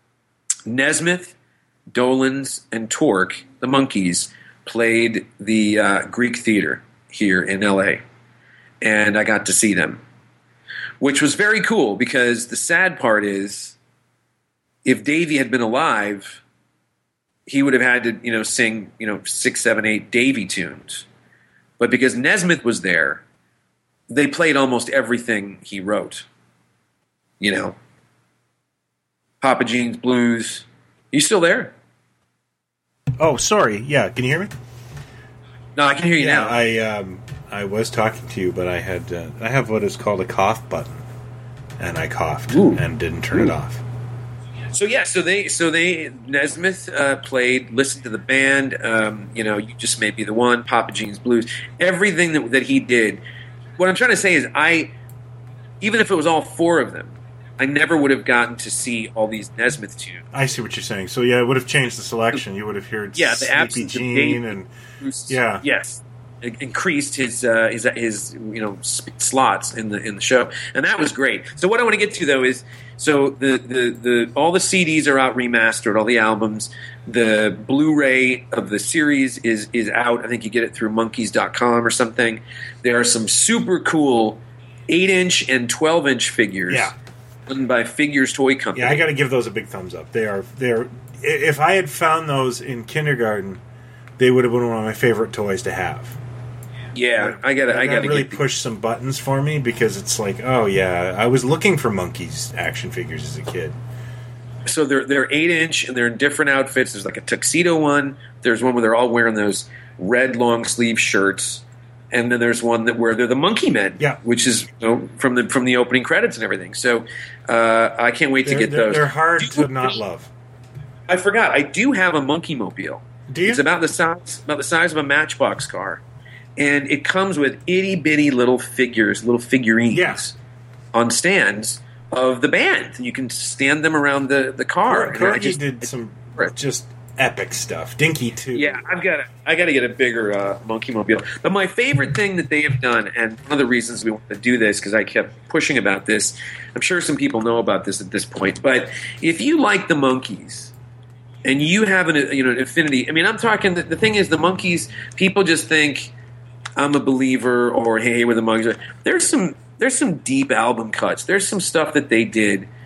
Nesmith, Dolenz, and Torque, the Monkees, played the uh, Greek Theater here in L A, and I got to see them, which was very cool because the sad part is if Davy had been alive, he would have had to, you know, sing, you know, six, seven, eight Davy tunes. But because Nesmith was there, they played almost everything he wrote. You know, Papa Jean's Blues. You still there? Oh, sorry. Yeah, can you hear me? No, I can hear you Yeah, now. I um, I was talking to you, but I had uh, I have what is called a cough button, and I coughed Ooh. and didn't turn Ooh. it off. So yeah, so they, so they, Nesmith uh, played, listened to the band. Um, you know, You Just May Be the One, Papa Jean's Blues, everything that, that he did. What I'm trying to say is, I, even if it was all four of them, I never would have gotten to see all these Nesmith tunes. I see what you're saying. So yeah, it would have changed the selection. You would have heard Yeah, the Sleepy absence of Jean Dave- and Bruce- Yeah. yes, it increased his uh, his his you know sp- slots in the in the show, and that was great. So what I want to get to though is, so the, the, the all the C Ds are out remastered, all the albums. The Blu-ray of the series is is out. I think you get it through monkees dot com or something. There are some super cool eight inch and twelve inch figures. Yeah. Done by Figures Toy Company. yeah, I got to give those a big thumbs up. They are they are. If I had found those in kindergarten, they would have been one of my favorite toys to have. Yeah, I got to. I And got that to really get the- pushed some buttons for me because it's like, oh yeah, I was looking for Monkees action figures as a kid. So they're they're eight inch and they're in different outfits. There's like a tuxedo one. There's one where they're all wearing those red long sleeve shirts, and then there's one that where they're the Monkey Men. Yeah. which is you know, from the from the opening credits and everything. So uh, I can't wait They're, to get they're, those. they're hard Do to you- not love. I forgot. I do have a Monkey Mobile. Do you? It's about the size about the size of a Matchbox car, and it comes with itty bitty little figures, little figurines Yeah. on stands of the band. You can stand them around the the car. And I Corky just- did some Right. just epic stuff. Dinky too. Yeah, I've got to, I got to get a bigger uh, Monkey Mobile. But my favorite thing that they have done, and one of the reasons we want to do this, because I kept pushing about this, I'm sure some people know about this at this point, but if you like the Monkees and you have an you know an affinity, I mean, I'm talking. The, the thing is, the Monkees, people just think I'm a believer or hey, we're the Monkees. There's some there's some deep album cuts. There's some stuff that they did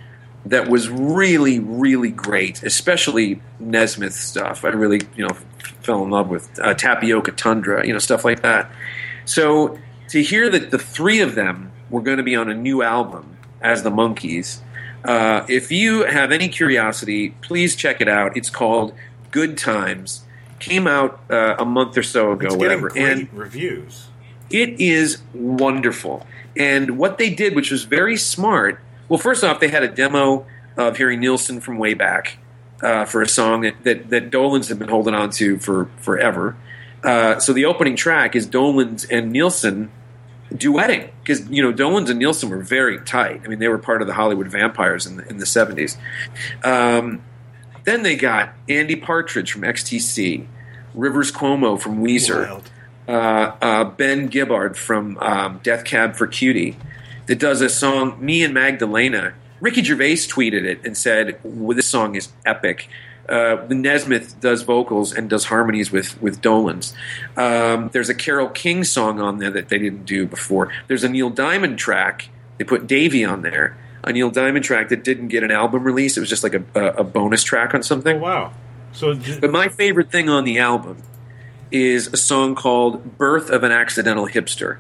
that was really, really great, especially Nesmith stuff. I really, you know, fell in love with uh, Tapioca Tundra, you know, stuff like that. So to hear that the three of them were going to be on a new album as the Monkees, uh, if you have any curiosity, please check it out. It's called Good Times. Came out uh, a month or so ago, it's whatever. Getting great and reviews. It is wonderful. And what they did, which was very smart, well, first off, they had a demo of Harry Nilsson from way back uh, for a song that, that, that Dolenz had been holding on to for forever. Uh, so the opening track is Dolenz and Nilsson duetting, because you know Dolenz and Nilsson were very tight. I mean, they were part of the Hollywood Vampires in the, in the seventies. Um, then they got Andy Partridge from X T C, Rivers Cuomo from Weezer, uh, uh, Ben Gibbard from um, Death Cab for Cutie, that does a song, Me and Magdalena. Ricky Gervais tweeted it and said, well, this song is epic. Uh, Nesmith does vocals and does harmonies with, with Dolenz. Um, there's a Carole King song on there that they didn't do before. There's a Neil Diamond track. They put Davey on there. A Neil Diamond track that didn't get an album release. It was just like a, a, a bonus track on something. Oh, wow. So, But my favorite thing on the album is a song called Birth of an Accidental Hipster.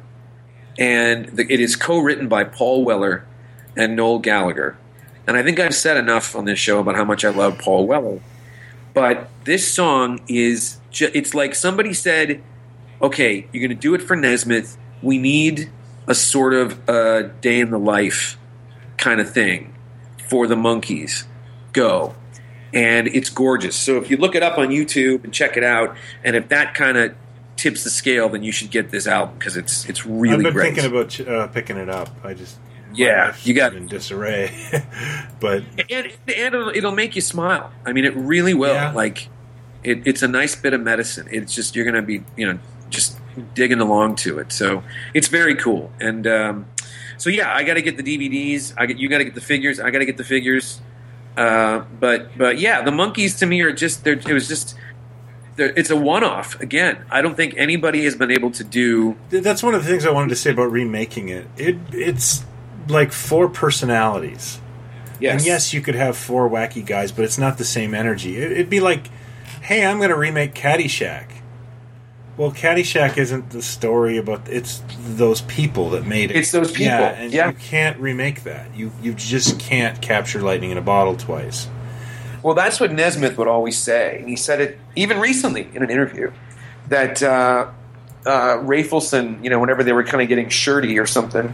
And the, it is co-written by Paul Weller and Noel Gallagher. And I think I've said enough on this show about how much I love Paul Weller. But this song is, ju- it's like somebody said, okay, you're going to do it for Nesmith. We need a sort of uh, day in the life kind of thing for the Monkees. Go. And it's gorgeous. So if you look it up on YouTube and check it out, and if that kind of tips the scale, then you should get this album because it's it's really I've been great. thinking about uh, picking it up. I just yeah, you got in disarray, but and, and it'll, it'll make you smile. I mean, it really will. Yeah. Like it, it's a nice bit of medicine. It's just you're going to be you know just digging along to it. So it's very cool. And um, so yeah, I got to get the D V Ds. I get you got to get the figures. I got to get the figures. Uh, but but yeah, the Monkees to me are just they're, it was just. It's a one-off. Again, I don't think anybody has been able to do... That's one of the things I wanted to say about remaking it. It It's like four personalities. Yes. And yes, you could have four wacky guys, but it's not the same energy. It, it'd be like, hey, I'm going to remake Caddyshack. Well, Caddyshack isn't the story about... It's those people that made it. It's those people. Yeah, and yeah. you can't remake that. You You just can't capture lightning in a bottle twice. Well, that's what Nesmith would always say. And he said it even recently in an interview that uh, uh, Rafelson, you know, whenever they were kind of getting shirty or something,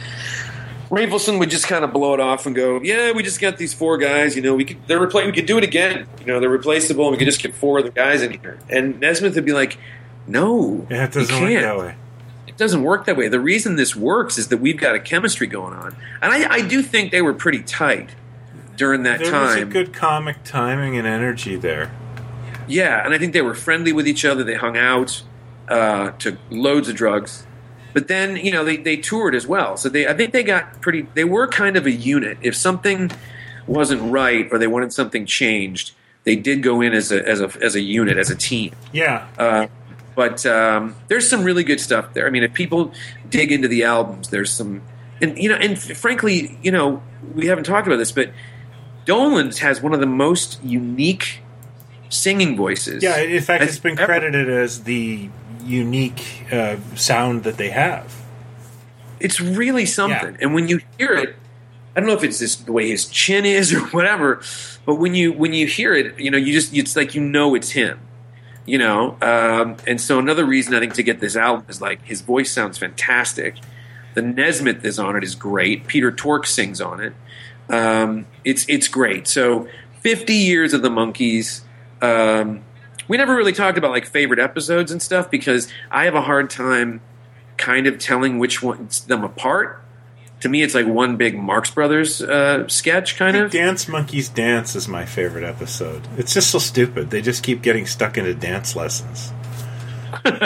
Rafelson would just kind of blow it off and go, "Yeah, we just got these four guys. You know, we could they're repla- we could do it again. You know, they're replaceable, and we could just get four other guys in here." And Nesmith would be like, "No, Yeah, it doesn't you work can't. that way. It doesn't work that way. The reason this works is that we've got a chemistry going on, and I, I do think they were pretty tight." During that there time, was a good comic timing and energy there. Yeah, and I think they were friendly with each other. They hung out, uh, took loads of drugs, but then you know they, they toured as well. So they I think they got pretty. They were kind of a unit. If something wasn't right or they wanted something changed, they did go in as a as a as a unit, as a team. Yeah. Uh, but um, there's some really good stuff there. I mean, if people dig into the albums, there's some, and you know, and frankly, you know, we haven't talked about this, but Dolenz has one of the most unique singing voices. Yeah, in fact, as it's been ever. credited as the unique uh, sound that they have. It's really something. Yeah. And when you hear it, I don't know if it's just the way his chin is or whatever, but when you when you hear it, you know, you just it's like you know it's him. You know, um, and so another reason I think to get this album is like his voice sounds fantastic. The Nesmith is on it is great. Peter Tork sings on it. Um, it's it's great. So fifty years of the Monkees. Um, we never really talked about like favorite episodes and stuff because I have a hard time kind of telling which ones them apart. To me, it's like one big Marx Brothers uh, sketch, kind of. Dance Monkeys Dance is my favorite episode. It's just so stupid. They just keep getting stuck into dance lessons. And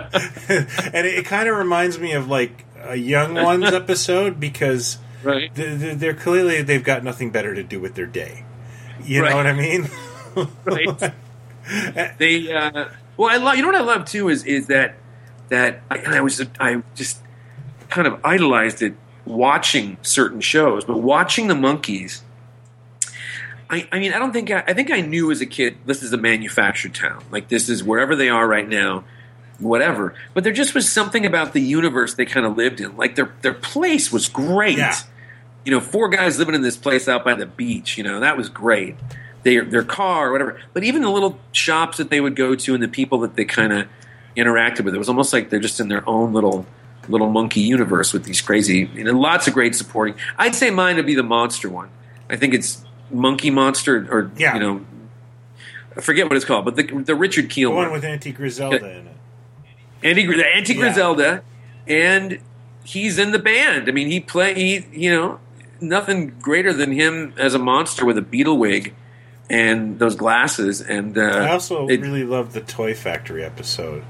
it, it kind of reminds me of like a Young Ones episode because Right. they're, they're clearly they've got nothing better to do with their day. You Right. know what I mean? Right. They uh, well, I love. You know what I love too is is that that I, and I was I just kind of idolized it watching certain shows, but watching the Monkees I, I mean, I don't think I, I think I knew as a kid this is a manufactured town. Like this is wherever they are right now, whatever. But there just was something about the universe they kind of lived in. Like their their place was great. Yeah. You know, four guys living in this place out by the beach. You know, that was great. Their their car or whatever. But even the little shops that they would go to and the people that they kind of interacted with, it was almost like they're just in their own little little monkey universe with these crazy. You know, lots of great supporting. I'd say mine would be the monster one. I think it's Monkey Monster, or Yeah. you know, I forget what it's called, but the the Richard Kiel The one one with Auntie Griselda in it. Andy the Auntie Yeah. Griselda, and he's in the band. I mean, he play he you know nothing greater than him as a monster with a beetle wig and those glasses. And uh, I also it- really loved the Toy Factory episode.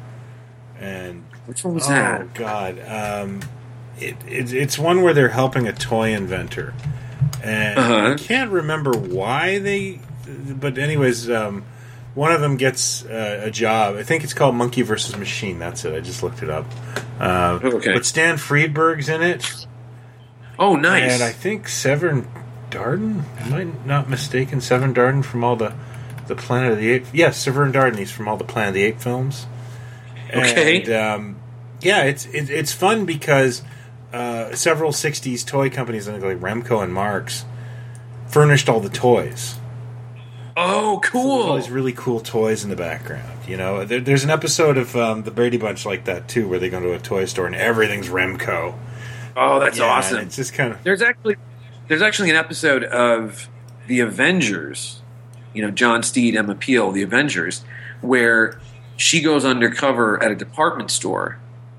And which one was oh that? god, um, it, it, it's one where they're helping a toy inventor, and Uh-huh. I can't remember why they. But anyways, um, one of them gets uh, a job. I think it's called Monkey versus Machine. That's it. I just looked it up. Uh, Okay. But Stan Friedberg's in it, Oh, nice. and I think Severn Darden. Am I not mistaken? Severn Darden from all the the Planet of the Apes. Yes, Severn Darden. He's from all the Planet of the Apes films. Okay. And, um, yeah, it's it, it's fun because uh, several sixties toy companies, I think like Remco and Marx, furnished all the toys. oh, There's cool. all these really cool toys in the background. You know, there, there's an episode of um, the Brady Bunch like that too, where they go to a toy store and everything's Remco. Oh, that's Yeah, awesome. and it's just kind of There's actually there's actually an episode of the Avengers, you know, John Steed, Emma Peel, the Avengers, where she goes undercover at a department store,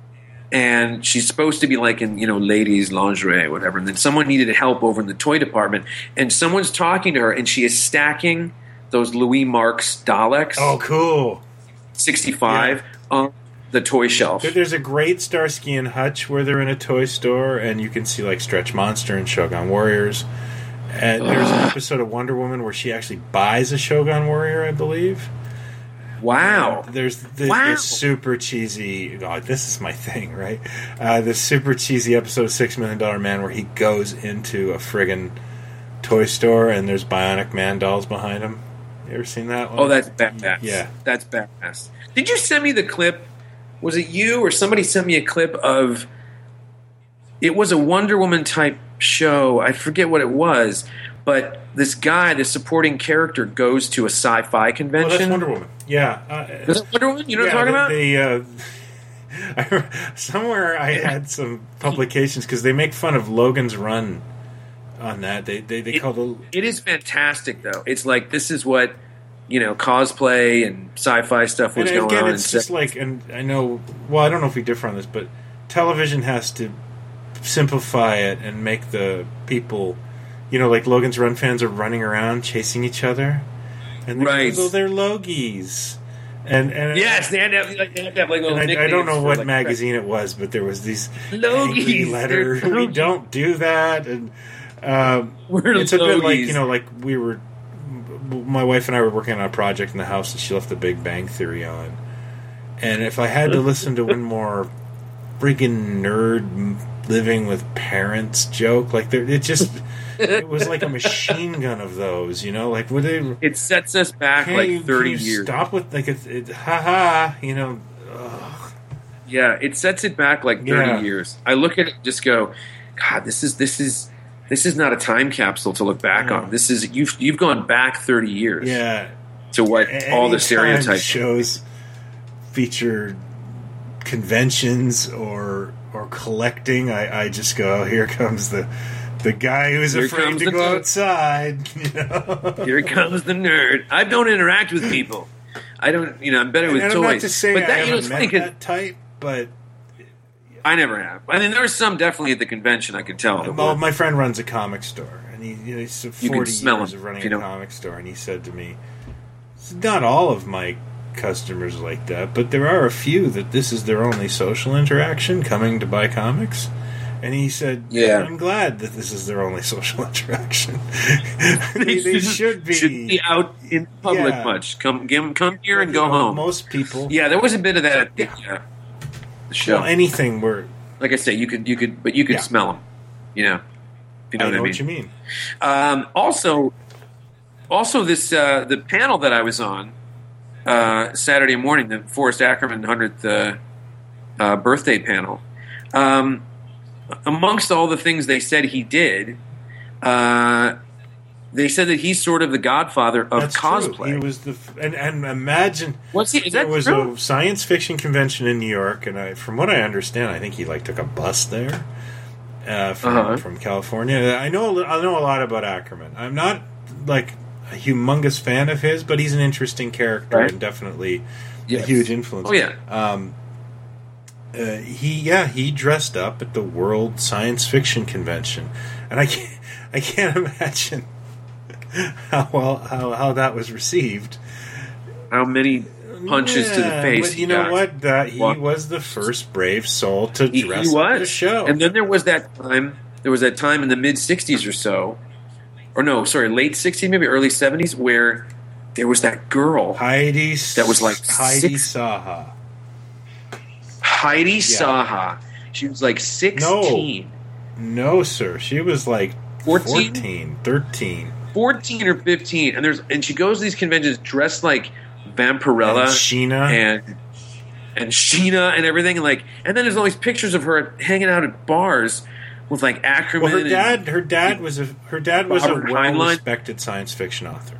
and she's supposed to be like in, you know, ladies lingerie or whatever, and then someone needed help over in the toy department, and someone's talking to her, and she is stacking those Louis Marx Daleks, oh cool. sixty-five, on the toy shelf. There- There's a great Starsky and Hutch where they're in a toy store and you can see like Stretch Monster and Shogun Warriors. And there's an episode of Wonder Woman where she actually buys a Shogun Warrior, I believe. Wow. There's the, Wow. this super cheesy. Oh, this is my thing, right? Uh, this super cheesy episode of Six Million Dollar Man where he goes into a friggin' toy store and there's Bionic Man dolls behind him. You ever seen that one? Oh, that's badass. Yeah. That's badass. Did you send me the clip? Was it you or somebody sent me a clip of... It was a Wonder Woman type show. I forget what it was. But this guy, the supporting character, goes to a sci-fi Oh, convention. that's Wonder Woman. Yeah. Uh, Was it Wonder Woman? You know yeah, what I'm talking they, about? They, uh, I, somewhere I had some publications because they make fun of Logan's Run on that. They they, they It- call the It is fantastic, though. It's like, this is what, you know, cosplay and sci-fi stuff was and going again, on. it's in just like, and I know. Well, I don't know if we differ on this, but television has to simplify it and make the people, you know, like Logan's Run fans are running around chasing each other, and they're, Right. oh, they're Logies, and and Yes, they had to have, like, they had to have like little And I, I don't nicknames know for, what like, magazine it was, but there was these Logies, angry letter. they're We Logies. don't do that, and um, We're it's a bit like Logies. you know, like we were. My wife and I were working on a project in the house, and she left The Big Bang Theory on. And if I had to listen to one more friggin' nerd living with parents joke, like there, it just it was like a machine gun of those, you know, like would they? It sets us back Can like you, thirty can you years. Stop with like it, it ha ha, you know. Ugh. Yeah, it sets it back like thirty Yeah. years. I look at it and just go, God, this is this is this is not a time capsule to look back No. on. This is you've you've gone back thirty years Yeah, to what all the Anytime stereotypes. shows feature conventions or or collecting, I, I just go, oh, here comes the the guy who's Here afraid comes to the go nerd. outside. You know? Here comes the nerd. I don't interact with people. I don't, you know, I'm better with and I'm toys. not to say but I that, you know, haven't it's met funny 'cause that type, but I never have. I mean, there were some definitely at the convention. I could tell. that well, were- my friend runs a comic store, and he you know, he's You forty can smell years him, of running you a know. comic store, and he said to me, "It's not all of my customers like that, but there are a few that this is their only social interaction, coming to buy comics." And he said, Yeah. I'm glad that this is their only social interaction. they, they should be. shouldn't be out in public Yeah. much. Come, give 'em- come here and You go know, home. Most people. Yeah, there was a bit of that. Yeah. Yeah, the show. Well, anything where. Like I say, you could, you could, but you could Yeah. smell them. You know, if you know I what know I mean. what you mean. Um, also, also, this uh, the panel that I was on uh, Saturday morning, the Forrest Ackerman hundredth uh, uh, birthday panel. Um, amongst all the things they said he did, uh, they said that he's sort of the godfather of That's cosplay. True. He was the f- and and imagine What's he, is there that was true? a science fiction convention in New York, and I, from what I understand, I think he like took a bus there uh, from Uh-huh. from California. I know a li- I know a lot about Ackerman. I'm not like a humongous fan of his, but he's an interesting character Right. and definitely Yes. a huge influence. Oh, yeah. Um, uh, he yeah he dressed up at the World Science Fiction Convention, and I can't, I can't imagine how well how, how that was received. How many punches to the Yeah, face? But he you know got. what? That he What? was the first brave soul to He, dress he up at a was. show. And then there was that time. There was that time in the mid sixties or so, or no, sorry, late sixties, maybe early seventies, where there was that girl, Heidi That was like Heidi six- Saha. Heidi Saha. She was like sixteen, No, sir. She was like fourteen, fourteen, thirteen. fourteen or fifteen, and there's and she goes to these conventions dressed like Vampirella And Sheena. and and Sheena and everything, and like, and then there's all these pictures of her hanging out at bars with like Ackerman. Well, her and- dad, her dad was a her dad was Robert a Heinlein? well-respected science fiction author.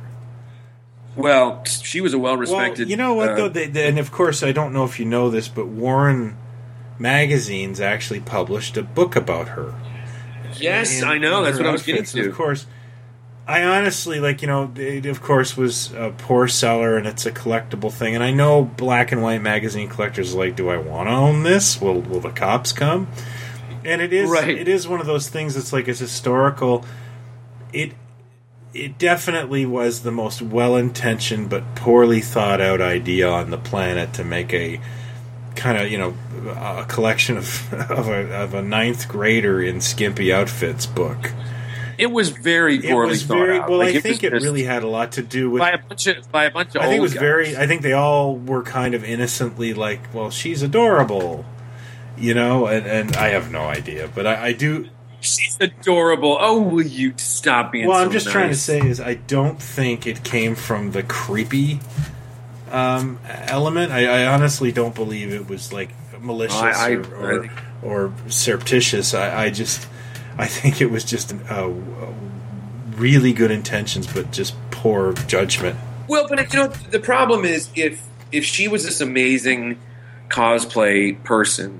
well, she was a well-respected. Well, you know what uh, though, they, they, and of course, I don't know if you know this, but Warren Magazines actually published a book about her. Yes, in- I know. in That's her what I was getting outfits. to. Of course, I honestly like you know it of course was a poor seller and it's a collectible thing, and I know black and white magazine collectors are like, do I want to own this? Will Will the cops come? And it is Right. it is one of those things that's like it's historical. It it definitely was the most well intentioned but poorly thought out idea on the planet to make a kind of you know a collection of of a, of a ninth grader in skimpy outfits book. It was very It poorly was thought very out. well. Like, I think was it just really had a lot to do with. by a bunch of by a bunch of I think it old was guys. very. I think they all were kind of innocently like, well, she's adorable, you know, and, and I have no idea, but I, I do. She's adorable. Oh, will you stop being? Well, so I'm just nice. trying to say is I don't think it came from the creepy um, element. I, I honestly don't believe it was like malicious I- I- or, I or, think- or surreptitious. I, I just I think it was just uh, really good intentions, but just poor judgment. Well, but you know, the problem is if if she was this amazing cosplay person,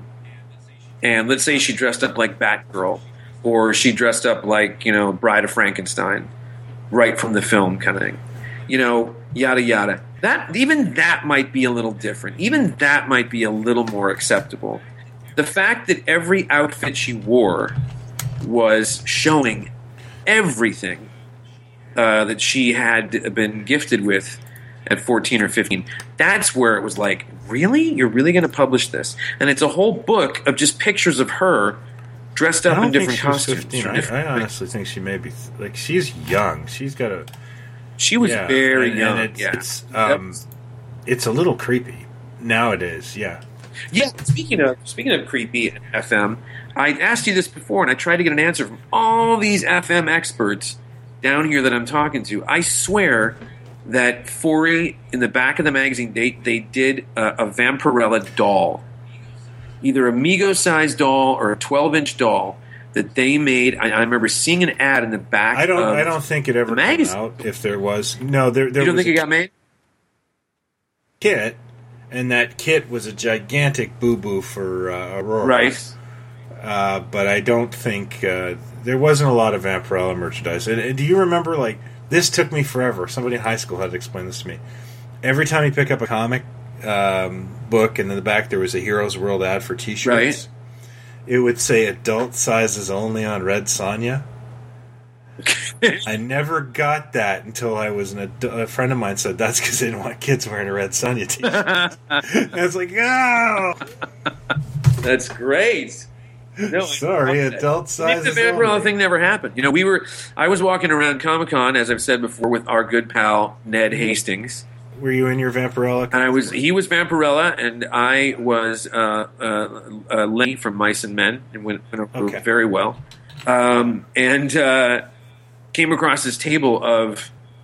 and let's say she dressed up like Batgirl, or she dressed up like you know Bride of Frankenstein, right from the film kind of thing, you know, yada yada. That even that might be a little different. Even that might be a little more acceptable. The fact that every outfit she wore was showing everything uh, that she had been gifted with at fourteen or fifteen. That's where it was like, really? You're really going to publish this? And it's a whole book of just pictures of her dressed I up don't in different think she was costumes. fifteen. I, Different- I honestly think she may be like she's young. She's got a she was yeah, very and, young. and it's, yeah. it's um, it's a little creepy nowadays. Yeah. Yeah, speaking of speaking of creepy F M, I asked you this before, and I tried to get an answer from all these F M experts down here that I'm talking to. I swear that Fori, in the back of the magazine, they they did a, a Vampirella doll, either a Mego-sized doll or a twelve-inch doll that they made. I, I remember seeing an ad in the back. I don't. Of I don't think it ever the came magazine. out. If there was no, there. there You don't was think it a got made? kit, and that kit was a gigantic boo boo for uh, Aurora. Right. Uh, but I don't think uh, there wasn't a lot of Vampirella merchandise. And, and do you remember? Like this took me forever. Somebody in high school had to explain this to me. Every time you pick up a comic um, book, and in the back there was a Heroes World ad for T-shirts. Right. It would say adult sizes only on Red Sonja. I never got that until I was an adu- a friend of mine said that's because they didn't want kids wearing a Red Sonja t-shirt. And I was like, oh, That's great. No, I sorry, love that. adult Maybe sizes the Vampirella only. thing never happened. You know, we were. I was walking around Comic Con, as I've said before, with our good pal Ned Hastings, Were you in your Vampirella? and I was. He was Vampirella, and I was uh, uh, uh, Lenny from Mice and Men, and went, went over Okay. very well. Um, and uh, came across this table of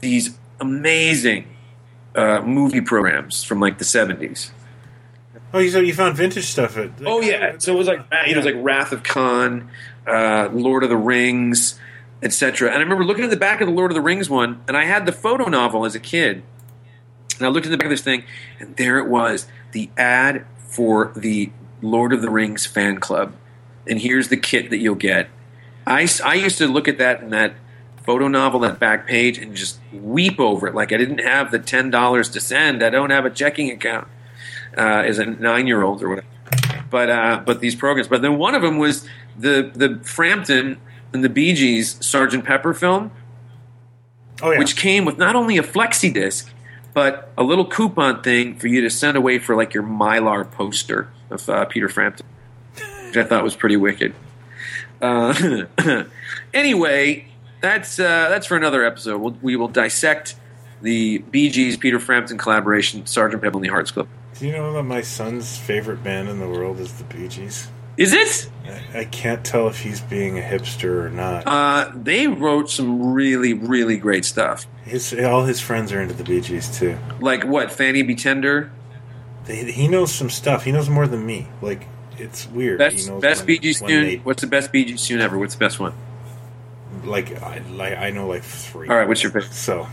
these amazing uh, movie programs from like the seventies. Oh, you said you found vintage stuff at. Oh yeah, so it was like it was like Wrath of Khan, uh, Lord of the Rings, et cetera. And I remember looking at the back of the Lord of the Rings one, and I had the photo novel as a kid. And I looked at the back of this thing, and there it was, the ad for the Lord of the Rings fan club. And here's the kit that you'll get. I, I used to look at that in that photo novel, that back page, and just weep over it. Like I didn't have the ten dollars to send. I don't have a checking account uh, as a nine-year-old or whatever. But uh, but these programs. But then one of them was the, the Frampton and the Bee Gees Sergeant Pepper film, oh, yeah. which came with not only a flexi disc, but a little coupon thing for you to send away for like your Mylar poster of uh, Peter Frampton, which I thought was pretty wicked. Uh, anyway, that's uh, that's for another episode. We'll, we will dissect the Bee Gees Peter Frampton collaboration, Sergeant Pepper and the Hearts Club. Do you know that my son's favorite band in the world is the Bee Gees? Is it? I, I can't tell if he's being a hipster or not. Uh, they wrote some really, really great stuff. His, all his friends are into the Bee Gees, too. Like what, Fanny Be Tender? They, he knows some stuff. He knows more than me. Like, it's weird. Best, he knows best when, Bee Gees when tune? they, What's the best Bee Gees tune ever? What's the best one? Like, I, like, I know like three. All right, what's your pick? So,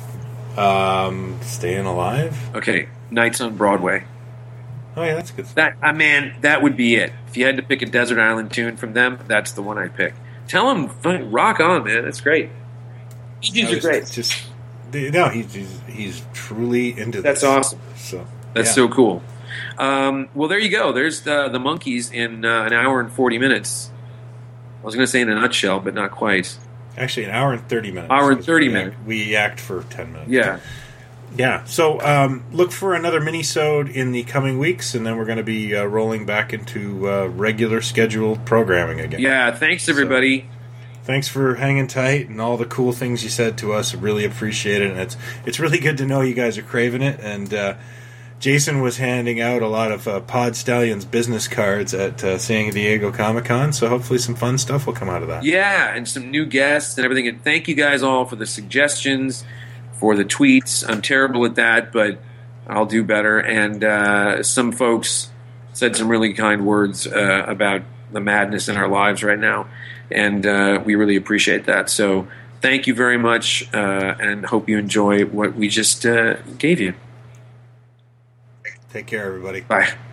um, Staying Alive? Okay, Nights on Broadway. Oh, yeah, that's good. That uh, man, that would be it. If you had to pick a Desert Island tune from them, that's the one I'd pick. Tell them, rock on, man. That's great. Bee Gees are great. Just, no, he's, he's he's truly into That's this. awesome. So That's yeah. so cool. Um, well, there you go. There's the, the Monkees in uh, an hour and forty minutes. I was going to say in a nutshell, but not quite. Actually, an hour and thirty minutes. Hour and thirty we minutes. Act, we act for ten minutes. Yeah. Yeah. So um, look for another mini-sode in the coming weeks, and then we're going to be uh, rolling back into uh, regular scheduled programming again. Yeah. Thanks, everybody. So, thanks for hanging tight and all the cool things you said to us. I really appreciate it, and it's it's really good to know you guys are craving it. And uh, Jason was handing out a lot of uh, Pod Stallions business cards at uh, San Diego Comic-Con, so hopefully some fun stuff will come out of that. Yeah, and some new guests and everything. And thank you guys all for the suggestions, for the tweets. I'm terrible at that, but I'll do better. And uh, some folks said some really kind words uh, about the madness in our lives right now, and uh, we really appreciate that. So thank you very much, uh, and hope you enjoy what we just uh, gave you. Take care, everybody. Bye.